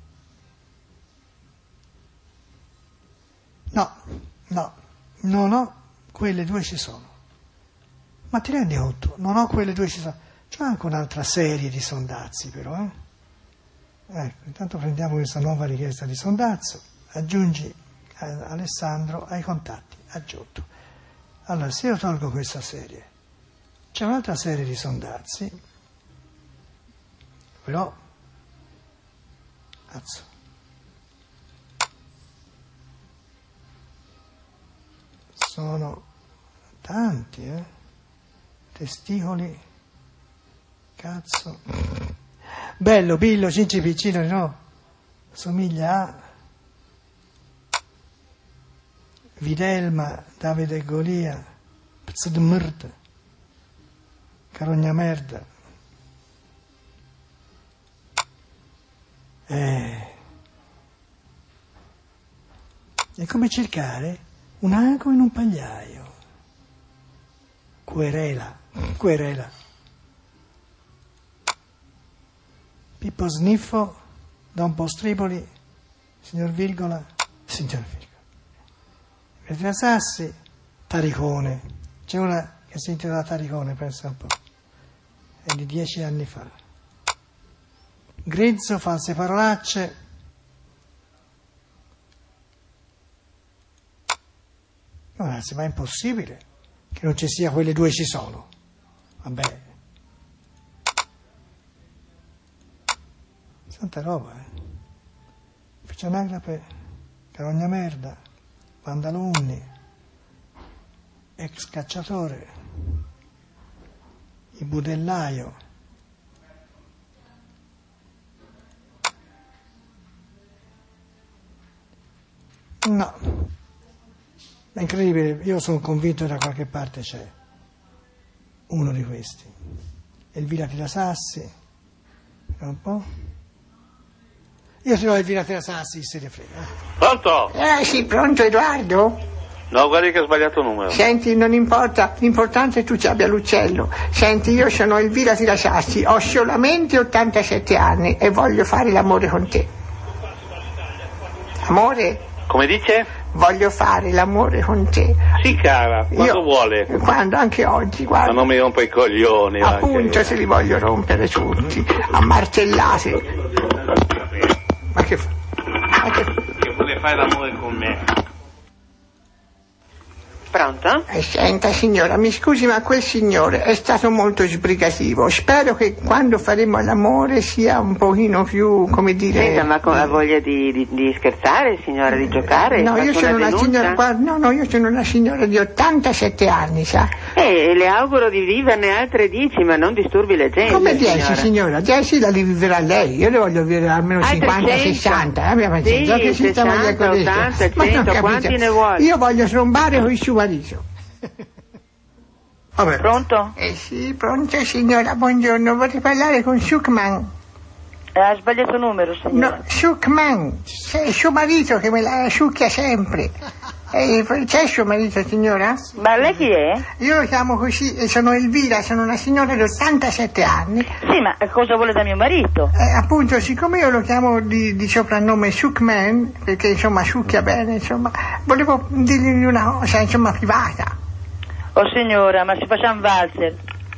No, no, non ho quelle due ci sono. Ma ti rendi conto? Non ho quelle due ci sono. C'è anche un'altra serie di sondazzi però, eh? Ecco, intanto prendiamo questa nuova richiesta di sondazzo, aggiungi eh, Alessandro ai contatti, aggiunto. Allora, se io tolgo questa serie, c'è un'altra serie di sondazzi, però, azzo. Sono tanti, eh? Testicoli, cazzo. Bello, Billo, Cinci Piccino, no? Somiglia a... Videlma, Davide e Golia, pezzo di merda, carogna merda. Eh. È come cercare un ago in un pagliaio. Querela, querela. Pippo Sniffo, Don Postripoli, signor Virgola, signor Virgola. Petra Sassi, Taricone. C'è una che si intitola Taricone, pensa un po'. È di dieci anni fa. Grezzo, false parolacce. No, ragazzi, ma è impossibile che non ci sia, quelle due ci sono. Vabbè. Tanta roba, eh. Ficcianagrape, carogna merda, Pandalunni, ex cacciatore, il budellaio. No, è incredibile, io sono convinto che da qualche parte c'è uno di questi. Elvira Tilasassi, un po'. Io se no Elvira Tilasassi se ne frega. Pronto? Eh sì, pronto Edoardo? No, guardi che ho sbagliato il numero. Senti, non importa, l'importante è che tu ci abbia l'uccello. Senti, io sono Elvira Tilasassi, ho solamente ottantasette anni e voglio fare l'amore con te. Amore? Come dice? Voglio fare l'amore con te. Sì, cara, quando Io- vuole. Quando, anche oggi, Ma guarda. non mi rompa i coglioni. va, Appunto, che- se li voglio rompere tutti, a martellate. Ma che fa? Ma che Che vuole fare l'amore con me. Pronto? Eh, Senta signora, mi scusi ma quel signore è stato molto sbrigativo. Spero che quando faremo l'amore sia un pochino più, come dire... Senta, ma con la voglia di, di, di scherzare, signora, di giocare? No, Faccio io sono una denuncia? signora, guarda, no, no, io sono una signora di ottantasette anni, sa? Eh, le auguro di viverne altre dieci, ma non disturbi le gente. Come dieci signora. signora? dieci la li vivrà lei, io le voglio vivere almeno Altre cinquanta cento. sessanta, eh, mia Sì, pazienza, che si sta voglia sessanta, con questo? ottanta, Ma non cento, capite. quanti ne vuole? Io voglio trombare con il suo marito. Vabbè. Pronto? Eh sì, pronto signora, buongiorno, vorrei parlare con Sukman. Eh, ha sbagliato numero, signora. No, Sukman, c'è il suo marito che me la succhia sempre. Eh, c'è il suo marito, signora? Ma lei chi è? Io lo chiamo così e sono Elvira, sono una signora di ottantasette anni. Sì, ma cosa vuole da mio marito? Eh, appunto, siccome io lo chiamo di, di soprannome Sukman, perché insomma succhia bene, insomma, volevo dirgli una cosa, insomma, privata. Oh signora, ma si faccia un valzer.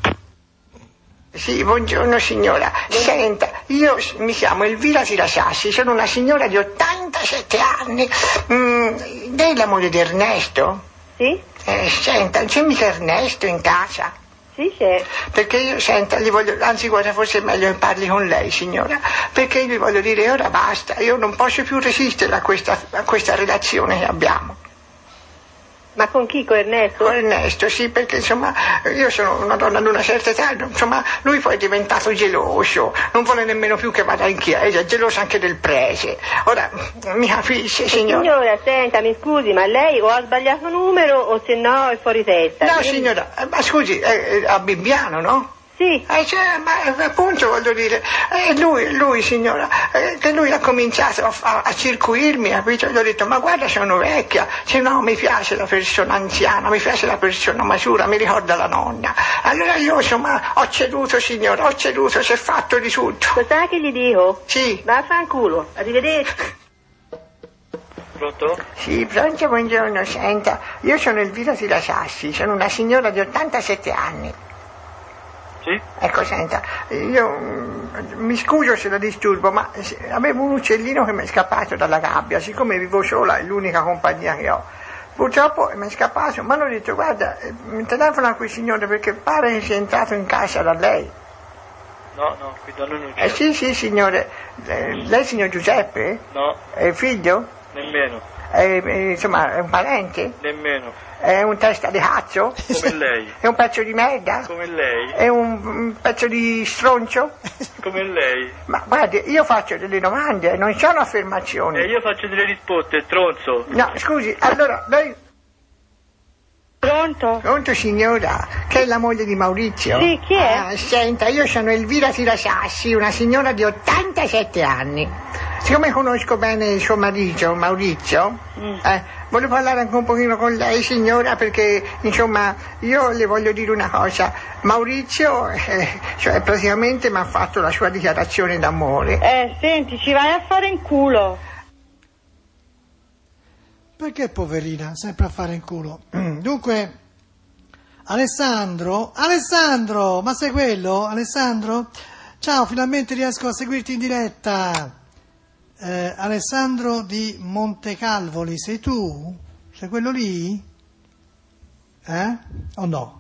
Sì, buongiorno signora. Senta, io s- mi chiamo Elvira Tilasassi, sono una signora di ottantasette anni. Mm, lei è la moglie di Ernesto? Sì? Eh, senta, c'è mica Ernesto in casa? Sì, c'è. Perché io, senta, gli voglio, anzi guarda, forse è meglio che parli con lei, signora, perché io gli voglio dire, ora basta, io non posso più resistere a questa, a questa relazione che abbiamo. Ma con chi? Con Ernesto? Con Ernesto, sì, perché insomma, io sono una donna di una certa età, insomma, lui poi è diventato geloso, non vuole nemmeno più che vada in chiesa, è geloso anche del prete. Ora, mi capisce, signora? Signora, senta, mi scusi, ma lei o ha sbagliato numero o se no è fuori testa. No, Io- signora, eh, ma scusi, è, è a Bibbiano, no? Sì. Eh, cioè, ma eh, appunto voglio dire, eh, lui, lui signora, eh, che lui ha cominciato a, a, a circuirmi, capito? Gli ho detto, ma guarda sono vecchia, se no mi piace la persona anziana, mi piace la persona matura, mi ricorda la nonna. Allora io insomma ho ceduto signora, ho ceduto, si è fatto di tutto. Lo sa che gli dico? Sì, Vaffanculo, arrivederci. Pronto? sì, pronto, buongiorno, senta, io sono Elvira Tilasassi, sono una signora di ottantasette anni. Sì? Ecco, senta, io mm, mi scuso se la disturbo, ma se- avevo un uccellino che mi è scappato dalla gabbia, siccome vivo sola è l'unica compagnia che ho. Purtroppo mi è scappato, ma hanno detto, guarda, eh, mi telefono a quel signore perché pare che sia entrato in casa da lei. No, no, qui da noi non Eh sì, sì, signore, eh, lei è il signor Giuseppe? No, È figlio? nemmeno, È, è, insomma, è un parente? nemmeno. È un testa di cazzo? Come lei, È un pezzo di merda? come lei, È un, un pezzo di stroncio? come lei. Ma guardi, io faccio delle domande, non sono affermazioni. E io faccio delle risposte, tronzo. No, scusi, allora lei Pronto? Pronto signora, che è la moglie di Maurizio? Sì, chi è? Ah, senta, io sono Elvira Tirasassi, una signora di ottantasette anni. Siccome conosco bene il suo marito, Maurizio, mm. eh, volevo parlare anche un pochino con lei signora, perché insomma io le voglio dire una cosa. Maurizio eh, cioè praticamente mi ha fatto la sua dichiarazione d'amore. Eh, senti, ci vai a fare in culo. Perché poverina, sempre a fare in culo. Dunque, Alessandro, Alessandro, ma sei quello? Alessandro? Ciao, finalmente riesco a seguirti in diretta. Eh, Alessandro di Montecalvoli, sei tu? Sei quello lì? Eh? O no?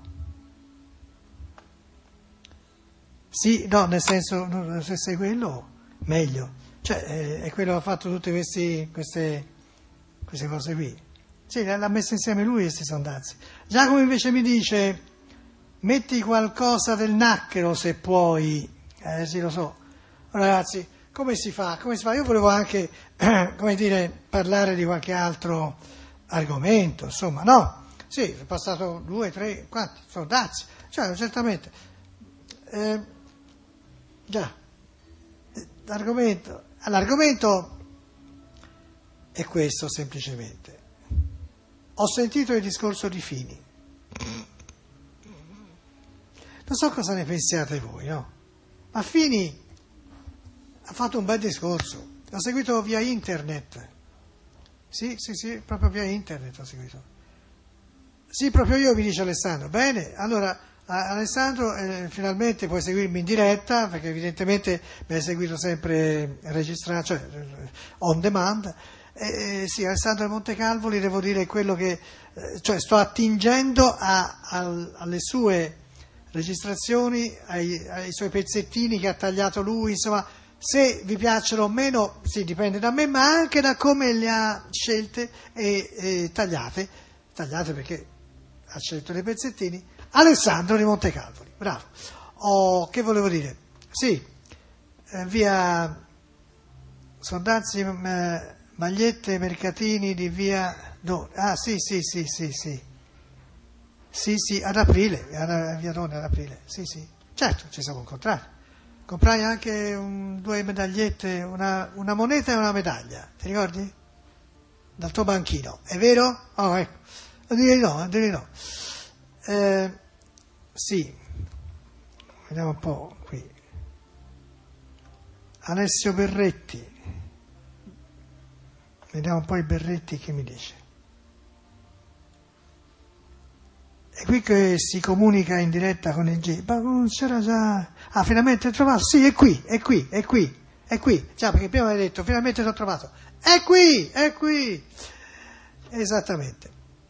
Sì, no, nel senso, se sei quello, meglio. Cioè, eh, è quello che ha fatto tutte questi, queste... queste cose qui. Sì, l'ha messa insieme lui questi sondaggi. Giacomo invece mi dice, metti qualcosa del nacchero se puoi. Eh sì, lo so. Ragazzi, come si fa? Come si fa? Io volevo anche, eh, come dire, parlare di qualche altro argomento, insomma, no? Sì, è passato due, tre, quanti? Sondaggi. Cioè, certamente. Eh, già. L'argomento, l'argomento è questo semplicemente. Ho sentito il discorso di Fini. Non so cosa ne pensiate voi, no? Ma Fini ha fatto un bel discorso. L'ho seguito via internet. Sì, sì, sì, proprio via internet ho seguito. Sì, proprio io, mi dice Alessandro. Bene, allora Alessandro, eh, finalmente puoi seguirmi in diretta, perché evidentemente mi hai seguito sempre registrato, cioè on demand. Eh, sì, Alessandro Montecalvoli, devo dire quello che, eh, cioè sto attingendo a, a, alle sue registrazioni, ai, ai suoi pezzettini che ha tagliato lui, insomma, se vi piacciono o meno, sì, dipende da me, ma anche da come le ha scelte e, e tagliate, tagliate perché ha scelto dei pezzettini. Alessandro di Montecalvoli, bravo. Oh, che volevo dire? Sì, eh, via Sondazzi, eh, Magliette, mercatini di via... No, ah sì, sì, sì, sì, sì. Sì, sì, ad aprile, a via Donna ad aprile, sì, sì. Certo, ci siamo incontrati. Comprai anche un, due medagliette, una, una moneta e una medaglia, ti ricordi? Dal tuo banchino, è vero? Oh, ecco. Non dire no, non dire no. Eh, sì, vediamo un po' qui. Alessio Berretti. Vediamo un po' i Berretti che mi dice. È qui che si comunica in diretta con il G. Ma non c'era già... Ah, finalmente l'ho trovato? Sì, è qui, è qui, è qui, è qui. Già, perché prima avevi detto, finalmente l'ho trovato. È qui, è qui. Esattamente.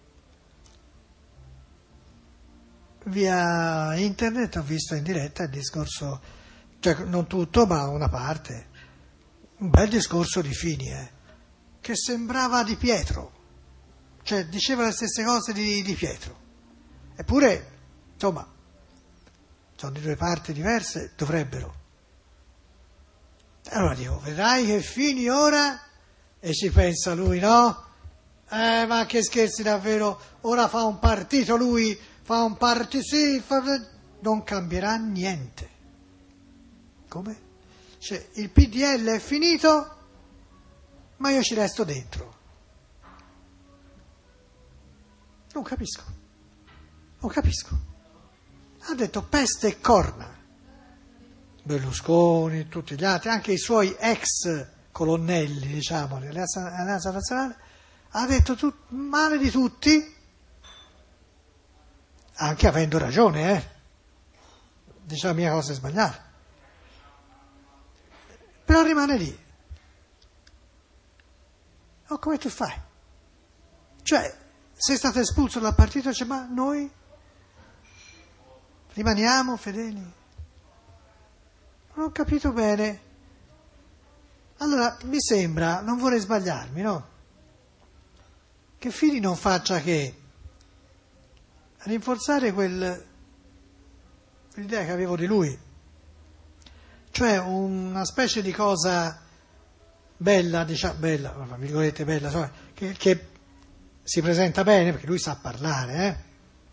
Via internet ho visto in diretta il discorso, cioè non tutto, ma una parte. Un bel discorso di Fini, eh. Che sembrava Di Pietro, cioè diceva le stesse cose di Di Pietro, eppure, insomma, sono di due parti diverse, dovrebbero. Allora dico, vedrai che Fini ora, e ci pensa lui, no? Eh, ma che scherzi davvero, ora fa un partito lui, fa un partito, sì, fa... non cambierà niente. Come? Cioè, il P D L è finito, ma io ci resto dentro. Non capisco. Non capisco. Ha detto peste e corna. Berlusconi, tutti gli altri, anche i suoi ex colonnelli, diciamo, dell'Alleanza Nazionale, ha detto tut, male di tutti, anche avendo ragione, eh. Diceva mia cosa sbagliata. Però rimane lì. Oh, come tu fai? Cioè, sei stato espulso dal partito, cioè, ma noi rimaniamo fedeli? Non ho capito bene. Allora, mi sembra, non vorrei sbagliarmi, no? Che Fini non faccia che rinforzare quel, l'idea che avevo di lui, cioè una specie di cosa bella, diciamo, bella, virgolette bella, insomma, che, che si presenta bene, perché lui sa parlare, eh?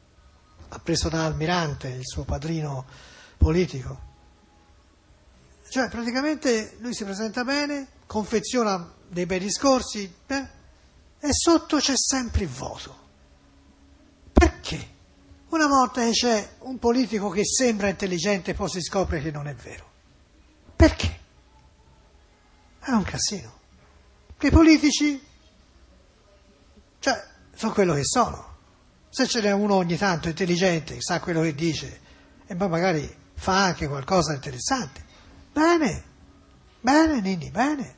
ha preso da Almirante, il suo padrino politico. Cioè praticamente lui si presenta bene, confeziona dei bei discorsi, eh, e sotto c'è sempre il voto. Perché? Una volta che c'è un politico che sembra intelligente e poi si scopre che non è vero. Perché? È un casino. Che i politici, cioè, sono quello che sono. Se ce n'è uno ogni tanto intelligente, che sa quello che dice, e poi magari fa anche qualcosa di interessante, bene, bene Ninni, bene.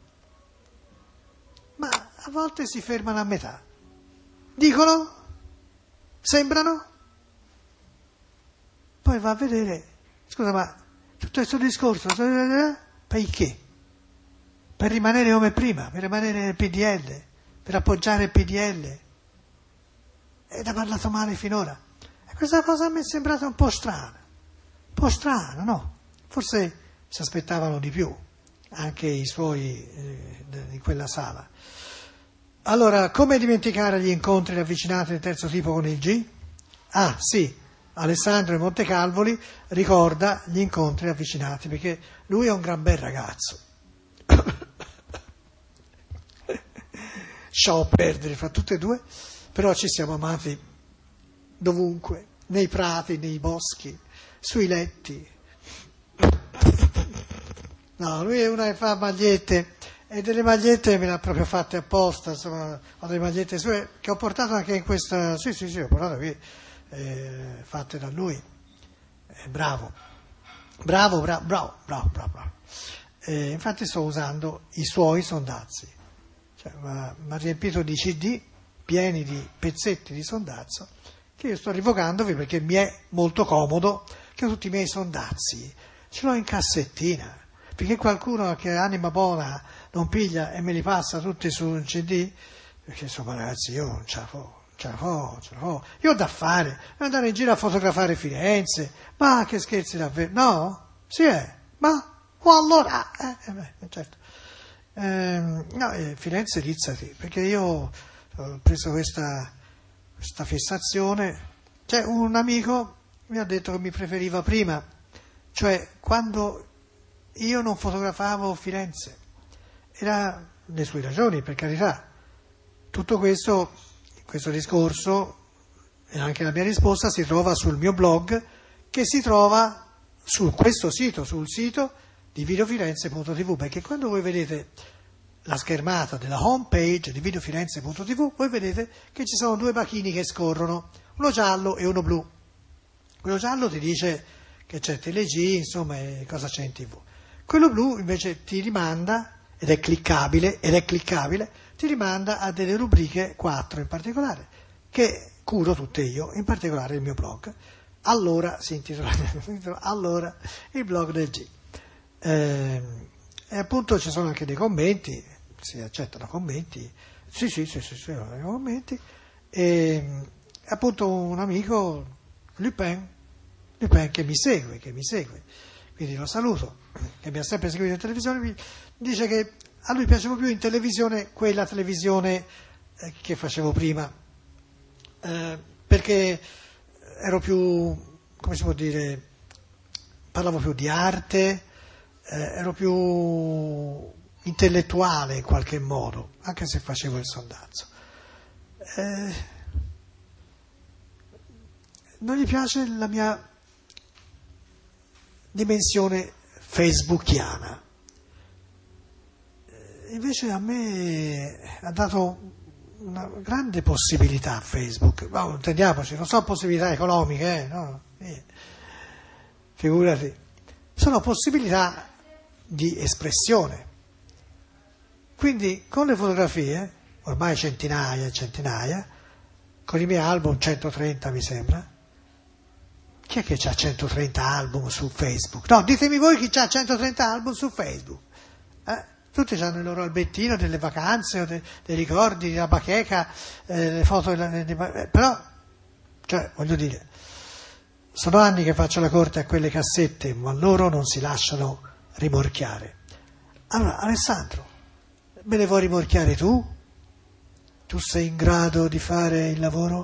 Ma a volte si fermano a metà. Dicono, sembrano, poi va a vedere, scusa, ma tutto questo discorso, perché? Per rimanere come prima, per rimanere nel P D L, per appoggiare il P D L. Ed ha parlato male finora. E questa cosa a me è sembrata un po' strana. Un po' strana, no? Forse si aspettavano di più, anche i suoi eh, in quella sala. Allora, come dimenticare gli incontri ravvicinati del terzo tipo con il G? Ah, sì, Alessandro di Montecalvoli ricorda gli incontri ravvicinati, perché lui è un gran bel ragazzo. Sciò perdere fra tutte e due, però ci siamo amati dovunque, nei prati, nei boschi, sui letti. No, lui è una che fa magliette, e delle magliette me le ha proprio fatte apposta, insomma, ho delle magliette sue che ho portato anche in questa, sì sì sì, ho portato qui, eh, fatte da lui, eh, bravo, bravo, bravo, bravo, bravo, bravo, bravo. Eh, infatti sto usando i suoi sondazzi, cioè, mi ha riempito di C D pieni di pezzetti di sondazzo che io sto rivocandovi perché mi è molto comodo che ho tutti i miei sondazzi, ce l'ho in cassettina, perché qualcuno che ha anima buona non piglia e me li passa tutti su un C D, perché insomma ragazzi io non ce la fo, ce la fo, ce la fo, io ho da fare, devo andare in giro a fotografare Firenze, ma che scherzi davvero, no? Sì è, ma, o allora, eh, eh beh, certo, eh, no, eh, Firenze rizzati, perché io ho preso questa, questa fissazione, cioè un amico mi ha detto che mi preferiva prima, cioè quando io non fotografavo Firenze, era le sue ragioni, per carità. Tutto questo, questo discorso e anche la mia risposta si trova sul mio blog, che si trova su questo sito, sul sito di videofirenze punto tv, perché quando voi vedete la schermata della home page di videofirenze punto tv, voi vedete che ci sono due bachini che scorrono, uno giallo e uno blu. Quello giallo ti dice che c'è T L G, insomma, e cosa c'è in tv. Quello blu invece ti rimanda, ed è cliccabile, ed è cliccabile, ti rimanda a delle rubriche, quattro in particolare, che curo tutte io, in particolare il mio blog. Allora si intitola, allora il blog del G. Eh, e appunto ci sono anche dei commenti, si accettano commenti, sì sì sì sì, sì commenti, e appunto un amico, Lupin, Lupin che mi segue, che mi segue, quindi lo saluto, che mi ha sempre seguito in televisione, mi dice che a lui piaceva più in televisione quella televisione eh, che facevo prima, eh, perché ero più, come si può dire, parlavo più di arte, eh, ero più intellettuale in qualche modo, anche se facevo il sondazzo. Eh, non gli piace la mia dimensione facebookiana. Invece a me ha dato una grande possibilità a Facebook, no, intendiamoci, non sono possibilità economiche, eh, no? Eh, figurati, sono possibilità di espressione. Quindi con le fotografie, ormai centinaia e centinaia, con i miei album, centotrenta mi sembra. Chi è che ha centotrenta album su Facebook? No, ditemi voi chi ha centotrenta album su Facebook. Eh? Tutti hanno il loro albettino delle vacanze, o de, dei ricordi, la bacheca, eh, le foto, delle, delle, però, cioè, voglio dire, sono anni che faccio la corte a quelle cassette, ma loro non si lasciano rimorchiare. Allora, Alessandro, me le vuoi rimorchiare tu? Tu sei in grado di fare il lavoro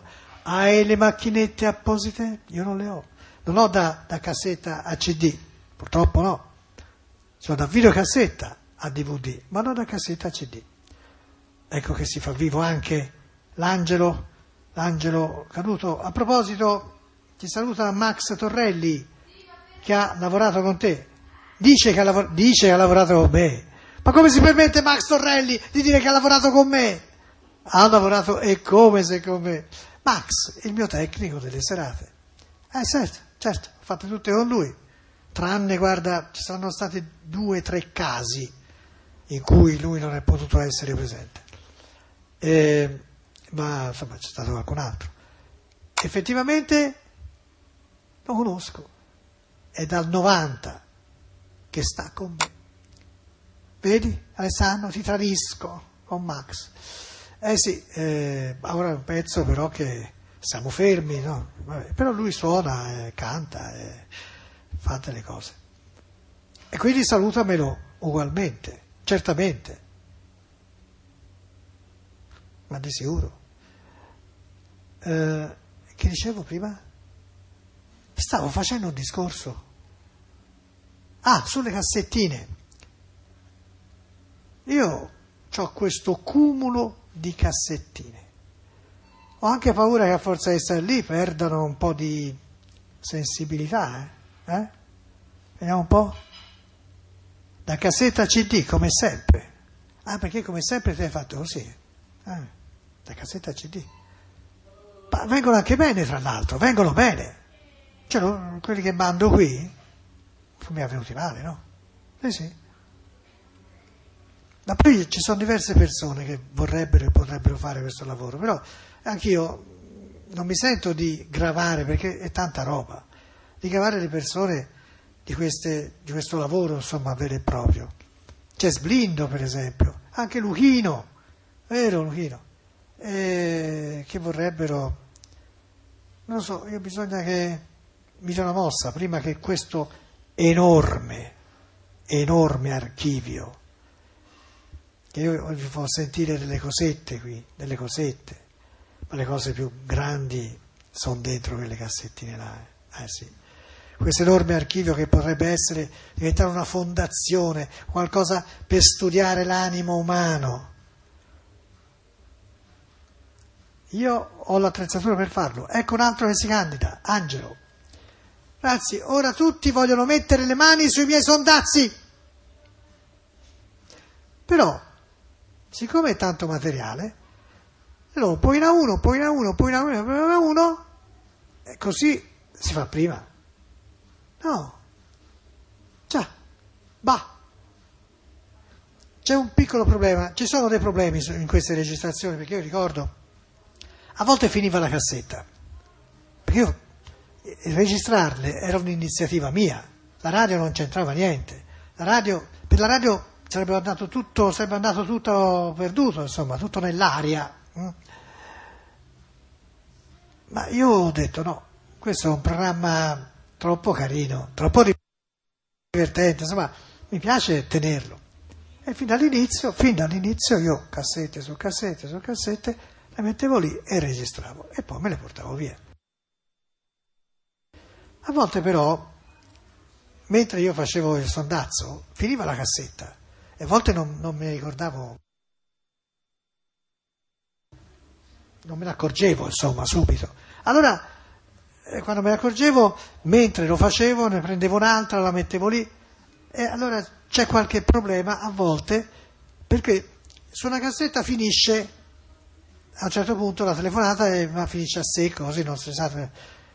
Hai le macchinette apposite? Io non le ho. Non ho da, da cassetta a C D, purtroppo no. Sono da videocassetta a D V D, ma non da cassetta a C D. Ecco che si fa vivo anche l'angelo, l'angelo caduto. A proposito, ti saluta Max Torrelli, che ha lavorato con te. Dice che ha, lavor- dice che ha lavorato con me. Ma come si permette Max Torrelli di dire che ha lavorato con me? Ha lavorato e come se con me. Max, il mio tecnico delle serate. Eh certo, certo, ho fatto tutte con lui. Tranne, guarda, ci saranno stati due o tre casi in cui lui non è potuto essere presente. Eh, ma insomma c'è stato qualcun altro. Effettivamente lo conosco. È dal novanta che sta con me. Vedi, Alessandro, ti tradisco con Max. Eh sì, eh, ora è un pezzo però che siamo fermi, no? Vabbè, però lui suona, eh, canta, eh, fa delle cose. E quindi salutamelo ugualmente, certamente. Ma di sicuro. Eh, che dicevo prima? Stavo facendo un discorso. Ah, sulle cassettine. Io ho questo cumulo di cassettine. Ho anche paura che a forza di stare lì perdano un po' di sensibilità. Eh? Eh? Vediamo un po'. Da cassetta C D, come sempre. Ah, perché come sempre ti hai fatto così. Ah, da cassetta C D. Ma vengono anche bene, tra l'altro, vengono bene. Cioè, lo, quelli che mando qui, mi è venuti male, no? Sì, sì. Ma poi ci sono diverse persone che vorrebbero e potrebbero fare questo lavoro, però anch'io non mi sento di gravare, perché è tanta roba, di gravare le persone di, queste, di questo lavoro, insomma, vero e proprio. C'è Sblindo, per esempio, anche Luchino, vero Luchino, eh, che vorrebbero, non lo so, io bisogna che mi dia una mossa prima che questo enorme, enorme archivio, che io vi faccio sentire delle cosette qui, delle cosette, ma le cose più grandi sono dentro quelle cassettine là. Eh sì. Questo enorme archivio che potrebbe essere, diventare una fondazione, qualcosa per studiare l'animo umano. Io ho l'attrezzatura per farlo. Ecco un altro che si candida, Angelo. Ragazzi, ora tutti vogliono mettere le mani sui miei sondazzi. Però, siccome è tanto materiale, allora poi in a uno, poi in a uno, poi in a uno, poi in a uno, e così si fa prima. No. Già, bah. C'è un piccolo problema, ci sono dei problemi in queste registrazioni, perché io ricordo, a volte finiva la cassetta, perché io registrarle era un'iniziativa mia, la radio non c'entrava niente, la radio, per la radio sarebbe andato tutto, sarebbe andato tutto perduto, insomma, tutto nell'aria. Ma io ho detto no, questo è un programma troppo carino, troppo divertente, insomma, mi piace tenerlo. E fin dall'inizio, fin dall'inizio io cassette su cassette su cassette le mettevo lì e registravo e poi me le portavo via. A volte però, mentre io facevo il sondazzo, finiva la cassetta e a volte non, non mi ricordavo, non me ne accorgevo, insomma, subito. Allora, eh, quando me ne accorgevo, mentre lo facevo, ne prendevo un'altra, la mettevo lì, e allora c'è qualche problema a volte, perché su una cassetta finisce, a un certo punto la telefonata e, ma finisce a secco, così non si sa.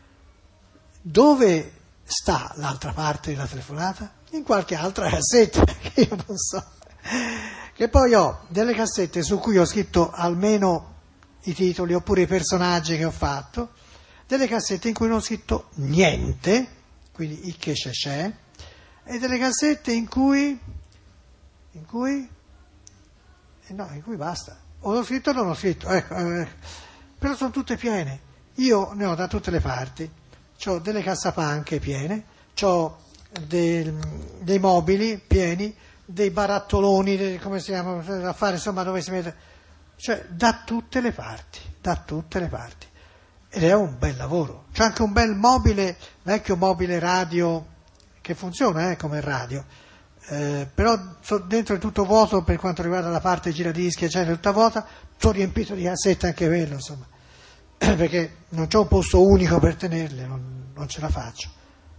Dove sta l'altra parte della telefonata? In qualche altra cassetta, che io non so. Che poi ho delle cassette su cui ho scritto almeno i titoli oppure i personaggi che ho fatto, delle cassette in cui non ho scritto niente, quindi il che c'è c'è, e delle cassette in cui, in cui, eh no, in cui basta, o l'ho scritto o non l'ho scritto, ecco, eh, però sono tutte piene, io ne ho da tutte le parti, ho delle cassapanche piene, ho dei, dei mobili pieni, dei barattoloni, dei, come si chiama, da fare, insomma, dove si mette, cioè da tutte le parti, da tutte le parti. ed è un bel lavoro. C'è anche un bel mobile, vecchio mobile radio che funziona eh, come radio, eh, però dentro è tutto vuoto per quanto riguarda la parte giradischi, eccetera, tutta vuota, tutto riempito di cassette anche quello, insomma, perché non c'è un posto unico per tenerle, non, non ce la faccio.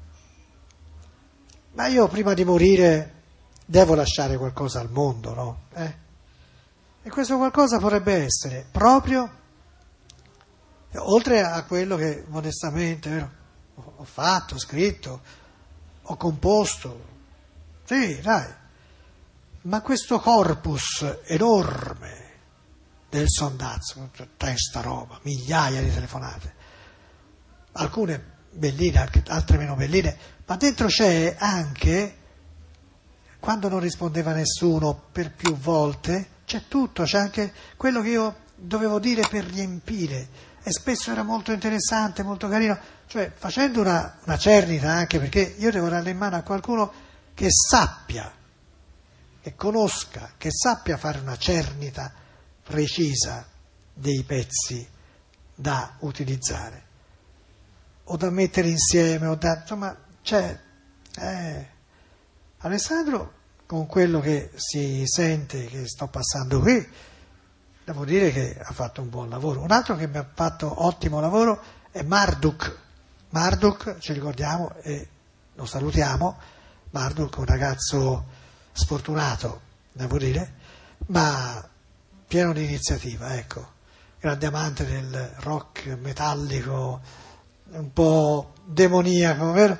Ma io prima di morire devo lasciare qualcosa al mondo, no? Eh? E questo qualcosa potrebbe essere proprio, oltre a quello che modestamente vero, ho fatto, ho scritto, ho composto, sì, dai, ma questo corpus enorme del sondazzo, testa roba, migliaia di telefonate, alcune belline, altre meno belline, ma dentro c'è anche, quando non rispondeva nessuno per più volte, c'è tutto, c'è anche quello che io dovevo dire per riempire, e spesso era molto interessante, molto carino, cioè facendo una, una cernita anche, perché io devo darle in mano a qualcuno che sappia, che conosca, che sappia fare una cernita precisa dei pezzi da utilizzare, o da mettere insieme, o da, insomma, c'è, eh, Alessandro, con quello che si sente che sto passando qui, devo dire che ha fatto un buon lavoro. Un altro che mi ha fatto ottimo lavoro è Marduk. Marduk, ci ricordiamo e lo salutiamo. Marduk è un ragazzo sfortunato, devo dire, ma pieno di iniziativa, ecco. Grande amante del rock metallico, un po' demoniaco, vero?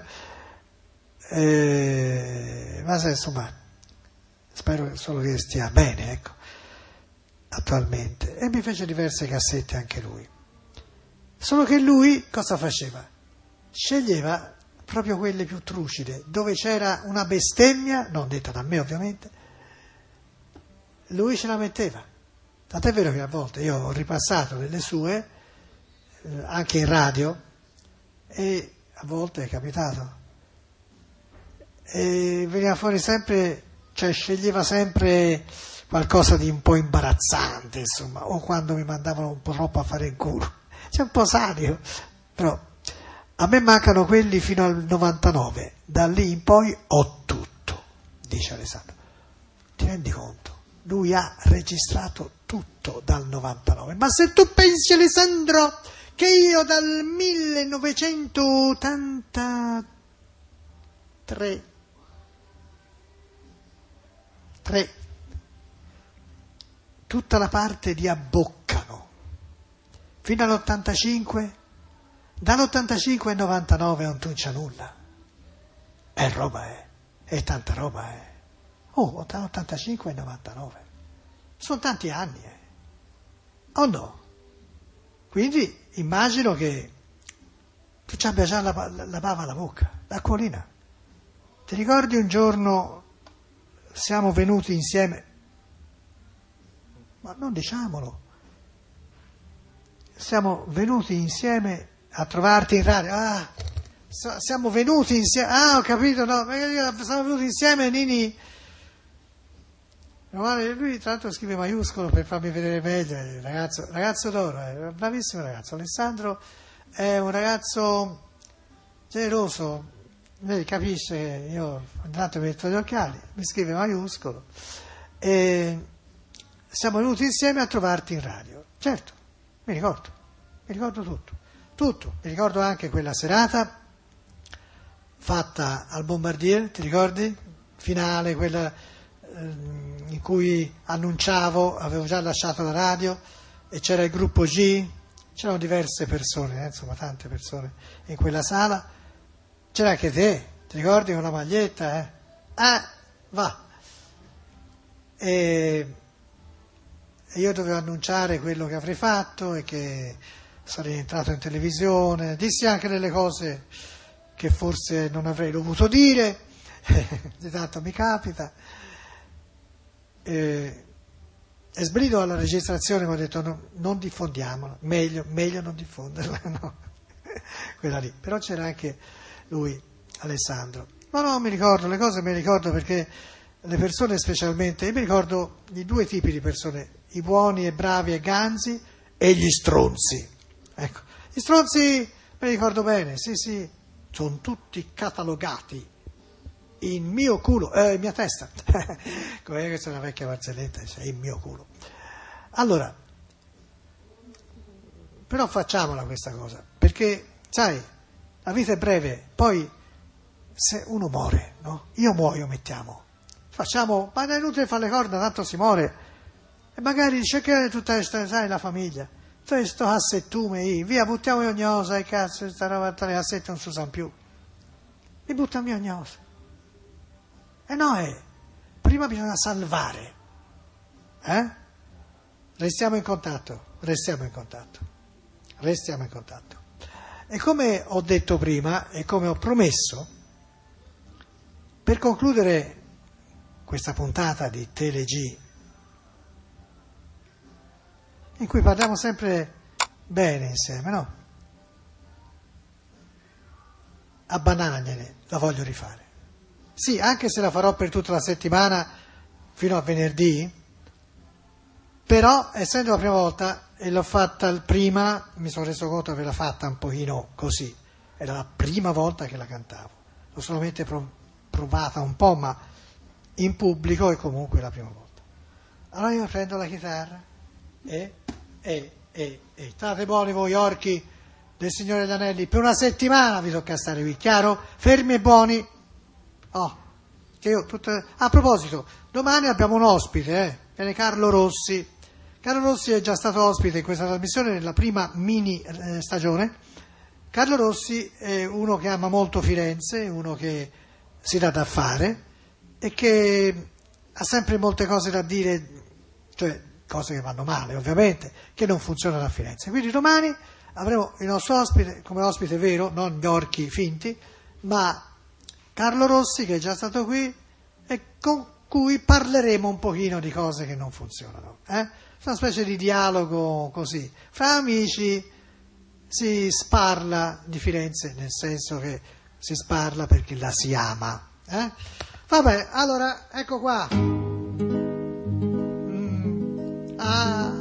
Eh, ma se, insomma, spero solo che stia bene, ecco, attualmente. E mi fece diverse cassette anche lui. Solo che lui cosa faceva? Sceglieva proprio quelle più trucide, dove c'era una bestemmia, non detta da me ovviamente, lui ce la metteva. Tant'è vero che a volte io ho ripassato delle sue, eh, anche in radio, e a volte è capitato. E veniva fuori sempre, cioè sceglieva sempre qualcosa di un po' imbarazzante, insomma, o quando mi mandavano un po' troppo a fare in culo. C'è un po' sadio, però a me mancano quelli fino al novantanove, da lì in poi ho tutto, dice Alessandro. Ti rendi conto? Lui ha registrato tutto dal novantanove, ma se tu pensi, Alessandro, che io dal millenovecentottantatré tre, tutta la parte di Abboccano fino all'ottantacinque, dall'ottantacinque al novantanove non tu c'è nulla, è roba, eh, è tanta roba, eh. Oh, dall'ottantacinque al novantanove sono tanti anni, eh. Oh no? Quindi immagino che tu ci abbia già la, la, la bava alla bocca, l'acquolina. Ti ricordi un giorno siamo venuti insieme, ma non diciamolo, siamo venuti insieme a trovarti in radio, ah, siamo venuti insieme, ah ho capito, no, siamo venuti insieme, Nini, lui tra l'altro scrive maiuscolo per farmi vedere meglio, ragazzo, ragazzo d'oro, è bravissimo ragazzo, Alessandro è un ragazzo generoso, lei capisce che io ogni tanto metto gli occhiali, mi scrive maiuscolo e siamo venuti insieme a trovarti in radio. Certo, mi ricordo, mi ricordo tutto, tutto, mi ricordo anche quella serata fatta al Bombardier, ti ricordi? Finale, quella eh, in cui annunciavo, avevo già lasciato la radio e c'era il gruppo G, c'erano diverse persone, eh, insomma tante persone in quella sala. C'era anche te, ti ricordi, con la maglietta, eh? Ah, va. E io dovevo annunciare quello che avrei fatto e che sarei entrato in televisione. Dissi anche delle cose che forse non avrei dovuto dire, di tanto mi capita. E, e sbrido alla registrazione mi ho detto no, non diffondiamola, meglio, meglio non diffonderla, no? Quella lì. Però c'era anche lui, Alessandro. Ma no, mi ricordo, le cose me le ricordo perché le persone specialmente, io mi ricordo di due tipi di persone, i buoni e bravi e ganzi e gli stronzi. Ecco, I stronzi, me li ricordo bene, sì sì, sono tutti catalogati in mio culo, eh, in mia testa. Come questa è una vecchia barzelletta, cioè in mio culo. Allora, però facciamola questa cosa, perché, sai, la vita è breve, poi se uno muore, no? Io muoio, mettiamo, facciamo, ma è inutile fare le corna, tanto si muore, e magari dice che tutta questa, sai, la famiglia, tutto questo cassettume, via, buttiamo ogni cosa, e cazzo, questa roba, le cassette non si usano più, li buttiamo ogni cosa. E no, eh, prima bisogna salvare, eh? Restiamo in contatto, restiamo in contatto, restiamo in contatto. E come ho detto prima, e come ho promesso, per concludere questa puntata di TeleG, in cui parliamo sempre bene insieme, no? A Bananagnene la voglio rifare. Sì, anche se la farò per tutta la settimana fino a venerdì, però essendo la prima volta e l'ho fatta prima, mi sono reso conto di averla fatta un pochino così, era la prima volta che la cantavo, l'ho solamente provata un po', ma in pubblico è comunque la prima volta. Allora io prendo la chitarra e, e, e, e state buoni voi orchi del Signore degli Anelli, per una settimana vi tocca stare qui, chiaro? Fermi e buoni. Oh, che io tutte... A proposito, domani abbiamo un ospite, eh? Viene Carlo Rossi. Carlo Rossi è già stato ospite in questa trasmissione nella prima mini eh, stagione. Carlo Rossi è uno che ama molto Firenze, uno che si dà da fare e che ha sempre molte cose da dire, cioè cose che vanno male ovviamente, che non funzionano a Firenze. Quindi domani avremo il nostro ospite, come ospite vero, non gli orchi finti, ma Carlo Rossi, che è già stato qui e con cui parleremo un pochino di cose che non funzionano. Eh? Una specie di dialogo così. Fra amici si sparla di Firenze, nel senso che si sparla perché la si ama. Eh? Vabbè, allora, ecco qua. Mm, ah.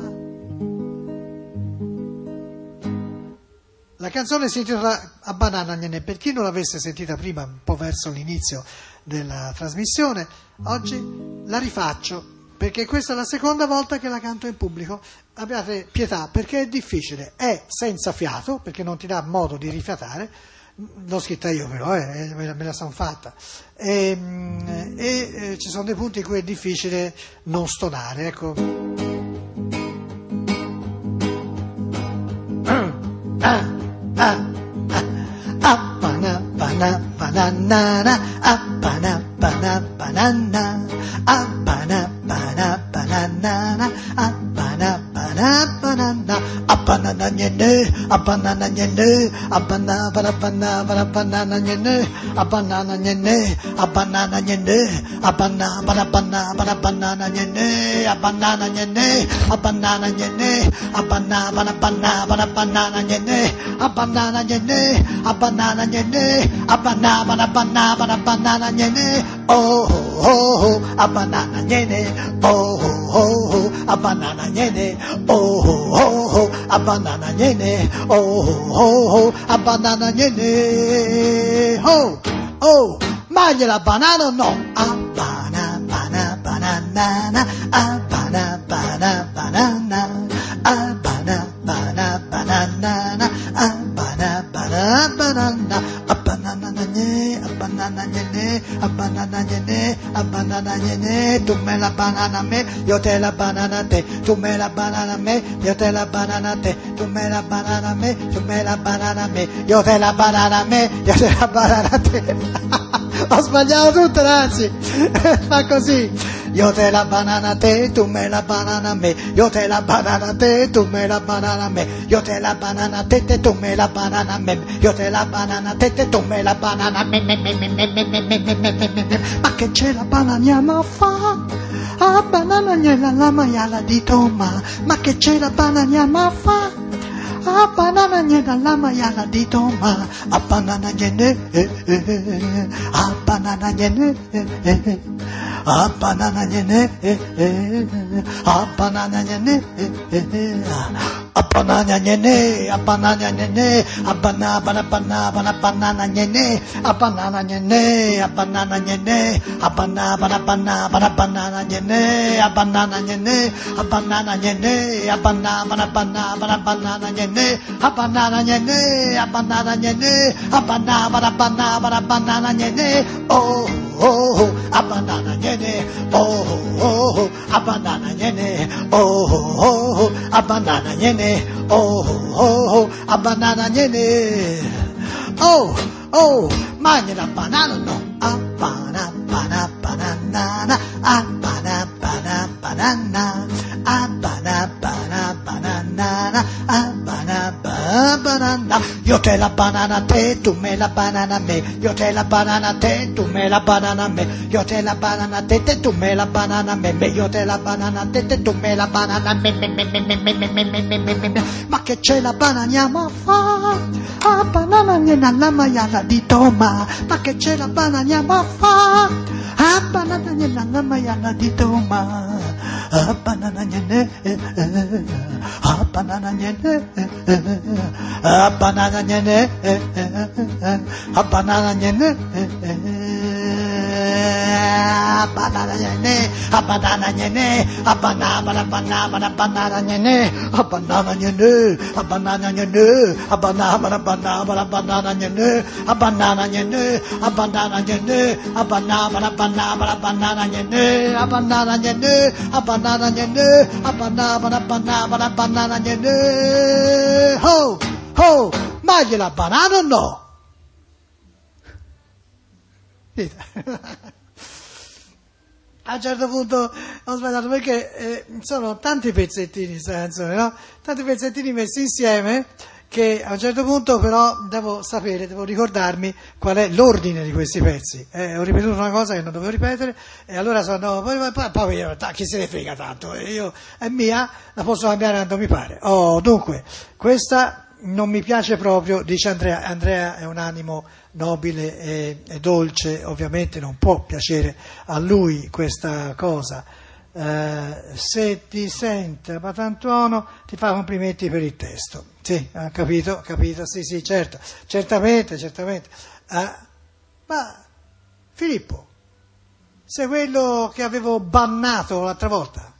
La canzone si intitola A Bananagnene, per chi non l'avesse sentita prima, un po' verso l'inizio della trasmissione, oggi la rifaccio, perché questa è la seconda volta che la canto in pubblico. Abbiate pietà, perché è difficile, è senza fiato, perché non ti dà modo di rifiatare, l'ho scritta io però, eh, me la, me la sono fatta, e, e eh, ci sono dei punti in cui è difficile non stonare, ecco. Ah. Ah, ah, ah, bana, bana, banana, ah, bana, bana, banana, ah, bana, bana, banana, ah, bana, bana, banana, ah, banana, niene, ah, banana, niene, ah, banana, bana, bana, bana, banana, niene, ah, banana, niene, ah, banana, niene, ah, banana, bana, bana, bana, banana, niene, ah, banana, niene, ah, banana, niene, ah, banana, bana, bana, bana, banana, niene, ah, banana, niene, a banana niene, a banana, banana, banana, banana niene, oh, oh, oh, a banana niene, oh, oh, oh, a banana niene, oh, oh, oh, a banana niene, oh, oh, oh, a banana niene, oh, oh, maglia la banana o no? A banana, banana, banana, a banana, banana, banana, a banana, banana, banana, a banana, banana, banana, a banana niene, a banana niene, a banana niene, a banana niene, tu me la banana a me, io te la banana a te, tu me la banana a me, io te la banana a te, tu me la banana a me, tu me la banana a me, io te la banana a me, io te la banana a te. Ho sbagliato tutto, ragazzi. Fa così. Io te la banana a te, tu me la banana a me, io te la banana a te, tu me la banana a me, io te la banana a te, te tu me la banana a me, io te la banana a te, te tu me la banana a me, me, me, me, me, me, me, me, me, me, me, me. Ma che c'è la bananiamo a fa? A banana gliela la maiala di Toma, ma che c'è la bananiamo a fa? A banana gliela la maiala di Toma, a banana gliene, a banana gliene, a banana gliene, a banana gliene, banana nyene, a banana nyene, a banana banana banana banana nyene, a banana nyene, a banana nyene, a banana banana banana banana nyene, a banana nyene, a banana nyene, a banana banana banana banana nyene, a banana nyene, a banana nyene, a banana banana banana banana nyene, oh oh, a banana nyene, oh oh, a banana nyene, oh oh, a banana nyene, oh oh, a banana nyene, oh oh, mangia la banana no, a banana banana banana, a banana banana banana, a banana banana banana, a banana banana, io te la banana te, tu me la banana me, io te la banana te, tu me la banana me, io te la banana te, te tu me la banana me, me io te la banana te, te tu me la banana me, me me me me me me me me me me me, ma che ce la bananiamo a fa, a banana nella la maiala di Toma, ma che ce la bananiamo a fa, a banana nella la maiala di Toma, a banana niene, a banana niene, a banana niene, a banana niene, a banana niene, a banana niene, a banana banana banana niene, a banana niene, a banana niene, a banana banana banana niene, a banana niene, a banana niene, a banana banana banana niene, a banana niene, a banana niene, a banana banana banana niene, ho ho, mangi la banana o no? A un certo punto ho sbagliato perché eh, sono tanti pezzettini questa canzone, no? Tanti pezzettini messi insieme che a un certo punto però devo sapere, devo ricordarmi qual è l'ordine di questi pezzi. Eh, ho ripetuto una cosa che non dovevo ripetere e allora sono, poi, poi, poi chi se ne frega tanto, io è mia, la posso cambiare quando mi pare. Oh, dunque, questa non mi piace proprio, dice Andrea. Andrea è un animo nobile e, e dolce, ovviamente non può piacere a lui questa cosa. Eh, se ti sente Patantuono ti fa complimenti per il testo. Sì, ha capito, capito, sì, sì, certo, certamente, certamente. Eh, ma Filippo, sei quello che avevo bannato l'altra volta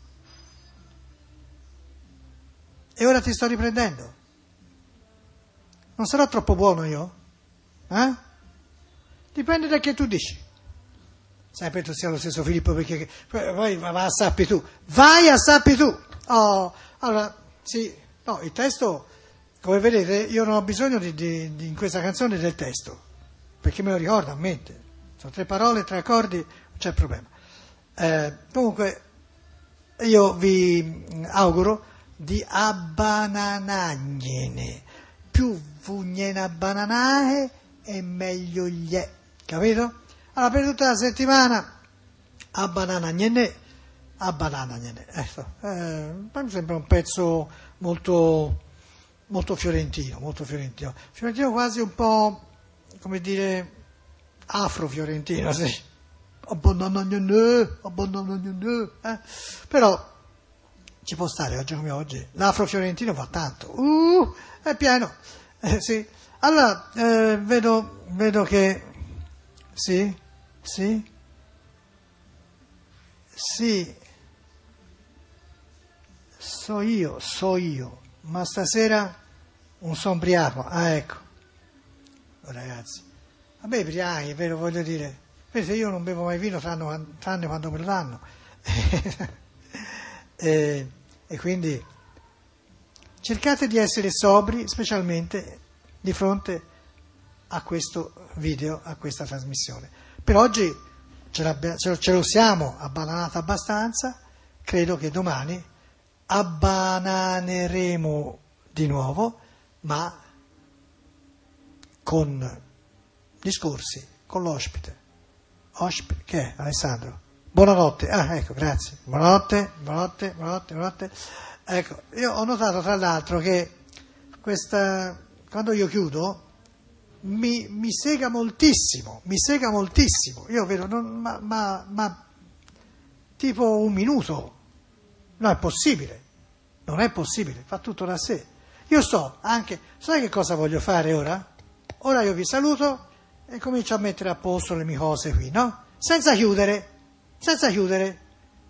e ora ti sto riprendendo. Non sarò troppo buono io? Eh? Dipende da che tu dici. Sempre tu sia lo stesso Filippo, perché poi vai a sappi tu. Vai a sappi tu. Oh, allora, sì, no, il testo, come vedete, io non ho bisogno di, di, di, in questa canzone del testo, perché me lo ricordo a mente. Sono tre parole, tre accordi, non c'è problema. Eh, comunque, io vi auguro di abbananagliene. Più vugnena bananae e meglio gli è, capito? Allora per tutta la settimana a banana gnene, a banana gnene. Ecco, eh, mi sembra un pezzo molto, molto fiorentino, molto fiorentino. Fiorentino quasi un po', come dire, afro-fiorentino, sì. A banana gnene, a banana gnene, eh. Però ci può stare oggi come oggi. L'afro-fiorentino va tanto. Uh, è pieno. Eh, sì. Allora, eh, vedo, vedo che... Sì? Sì? Sì. So io, so io. Ma stasera un sombriaco. Ah, ecco. Oh, ragazzi. Vabbè, ibriachi, è vero, voglio dire. Vedete, io non bevo mai vino, tranne, tranne quando me lo danno. e, e quindi... cercate di essere sobri, specialmente di fronte a questo video, a questa trasmissione. Per oggi ce, ce, ce lo siamo abbananato abbastanza, credo che domani abbananeremo di nuovo, ma con discorsi, con l'ospite. Ospite, che è? Alessandro? Buonanotte. Ah, ecco, grazie. Buonanotte, buonanotte, buonanotte, buonanotte. Ecco, io ho notato tra l'altro che questa, quando io chiudo mi, mi sega moltissimo, mi sega moltissimo. Io vedo, non, ma, ma, ma tipo un minuto, no, è possibile. non è possibile, fa tutto da sé. Io sto anche, sai che cosa voglio fare ora? Ora io vi saluto e comincio a mettere a posto le mie cose qui, no? Senza chiudere, senza chiudere.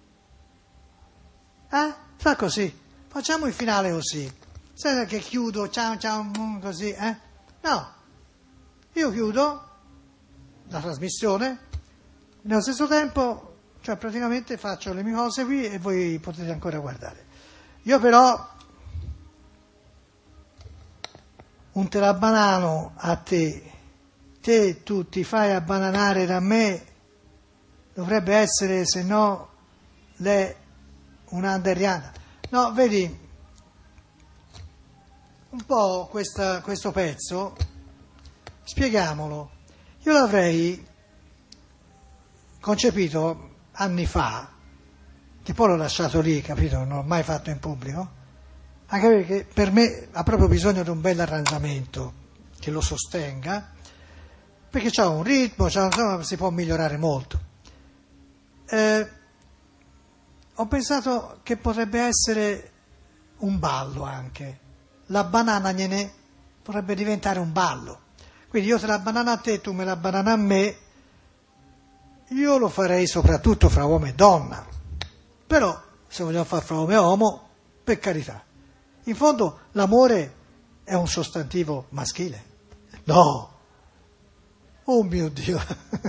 Eh? Fa così, facciamo il finale così, senza che chiudo, ciao ciao, mm, così, eh? No, io chiudo la trasmissione, nello stesso tempo, cioè praticamente faccio le mie cose qui e voi potete ancora guardare. Io però un terabanano a te, te tu ti fai abbananare da me, dovrebbe essere, se no, lei un'anderiana. No, vedi, un po' questa, questo pezzo, spieghiamolo, io l'avrei concepito anni fa, che poi l'ho lasciato lì, capito, non l'ho mai fatto in pubblico, anche perché per me ha proprio bisogno di un bel arrangiamento che lo sostenga, perché c'ha un ritmo, c'ha, insomma, si può migliorare molto. Eh, ho pensato che potrebbe essere un ballo anche, la banana gliene potrebbe diventare un ballo, quindi io te la banana a te, tu me la banana a me, io lo farei soprattutto fra uomo e donna, però se vogliamo fare fra uomo e uomo, per carità. In fondo l'amore è un sostantivo maschile. No! Oh mio Dio!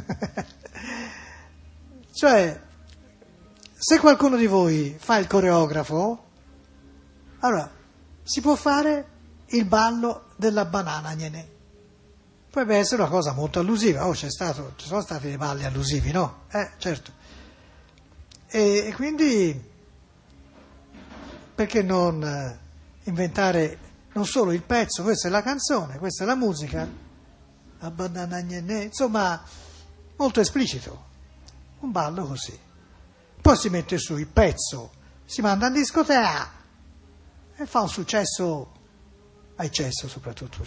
Cioè, se qualcuno di voi fa il coreografo, allora si può fare il ballo della banana gliene. Potrebbe essere una cosa molto allusiva. Oh, c'è stato, ci sono stati dei balli allusivi, no? Eh, certo. E, e quindi perché non eh, inventare non solo il pezzo, questa è la canzone, questa è la musica, la banana gnene, insomma, molto esplicito, un ballo così. Poi si mette su il pezzo, si manda in discoteca e fa un successo a eccesso soprattutto.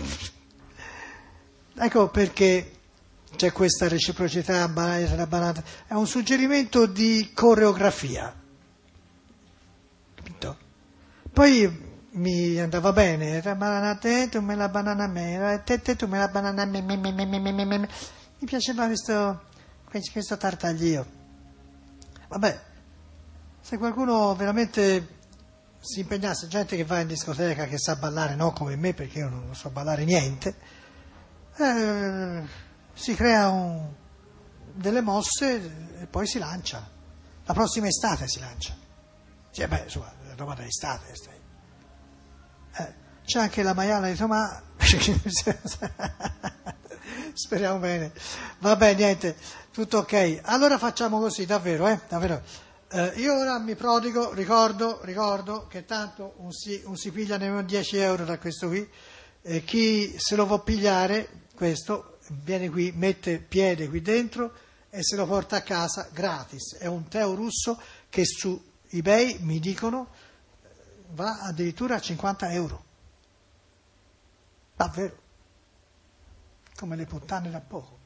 Ecco perché c'è questa reciprocità, è un suggerimento di coreografia. Capito? Poi mi andava bene, la banana a te, tu me la banana a me, te, te tu me la banana a me, me, me, me, me, me, me, me. Mi piaceva questo, questo tartaglio. Vabbè, se qualcuno veramente si impegnasse, gente che va in discoteca, che sa ballare, non come me, perché io non so ballare niente, eh, si crea un, delle mosse e poi si lancia. La prossima estate si lancia. Cioè, beh, insomma, è roba da estate. Eh, c'è anche la maiala di Tomà. Speriamo bene. Vabbè, niente, tutto ok. Allora facciamo così, davvero, eh? Davvero. Eh, io ora mi prodigo, ricordo, ricordo che tanto un si, un si piglia nemmeno dieci euro da questo qui. Eh, chi se lo vuol pigliare, questo, viene qui, mette piede qui dentro e se lo porta a casa gratis. È un tè russo che su eBay mi dicono va addirittura a cinquanta euro. Davvero. Come le puttane da poco.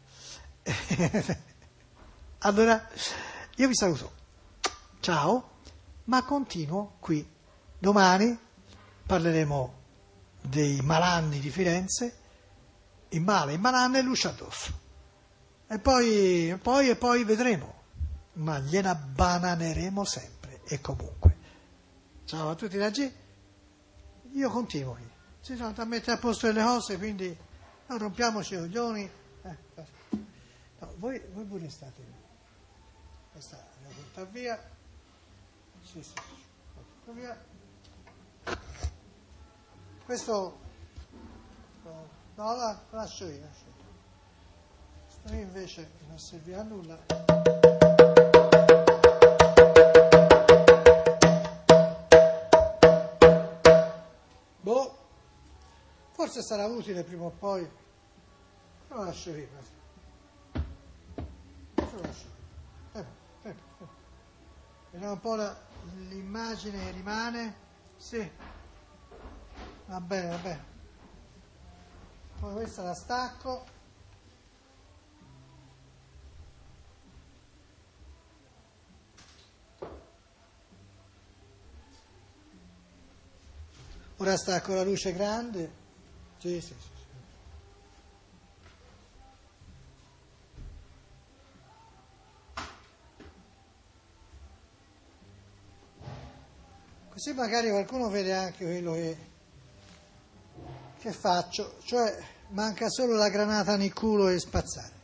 Allora, io vi saluto. Ciao, ma continuo qui. Domani parleremo dei malanni di Firenze, il male, il malanno e l'uscio addosso. E poi, poi e poi vedremo, ma gliela bananeremo sempre e comunque. Ciao a tutti da G. Io continuo qui. Si sono da mettere a posto delle cose, quindi non rompiamoci i coglioni. Eh, no, voi, voi pure state. Questa la porta via. Sì, sì, porta via. Questo no, no la lascio io. Questo io invece non servirà a nulla. Boh, forse sarà utile prima o poi. Lo lascio io. Lo lascio io. Eh, eh, eh. Vediamo un po' la, l'immagine che rimane. Sì. Va bene, va bene. Poi questa la stacco. Ora sta con la luce grande. Sì, sì, sì. Così magari qualcuno vede anche quello che, che faccio, cioè manca solo la granata nel culo e spazzare.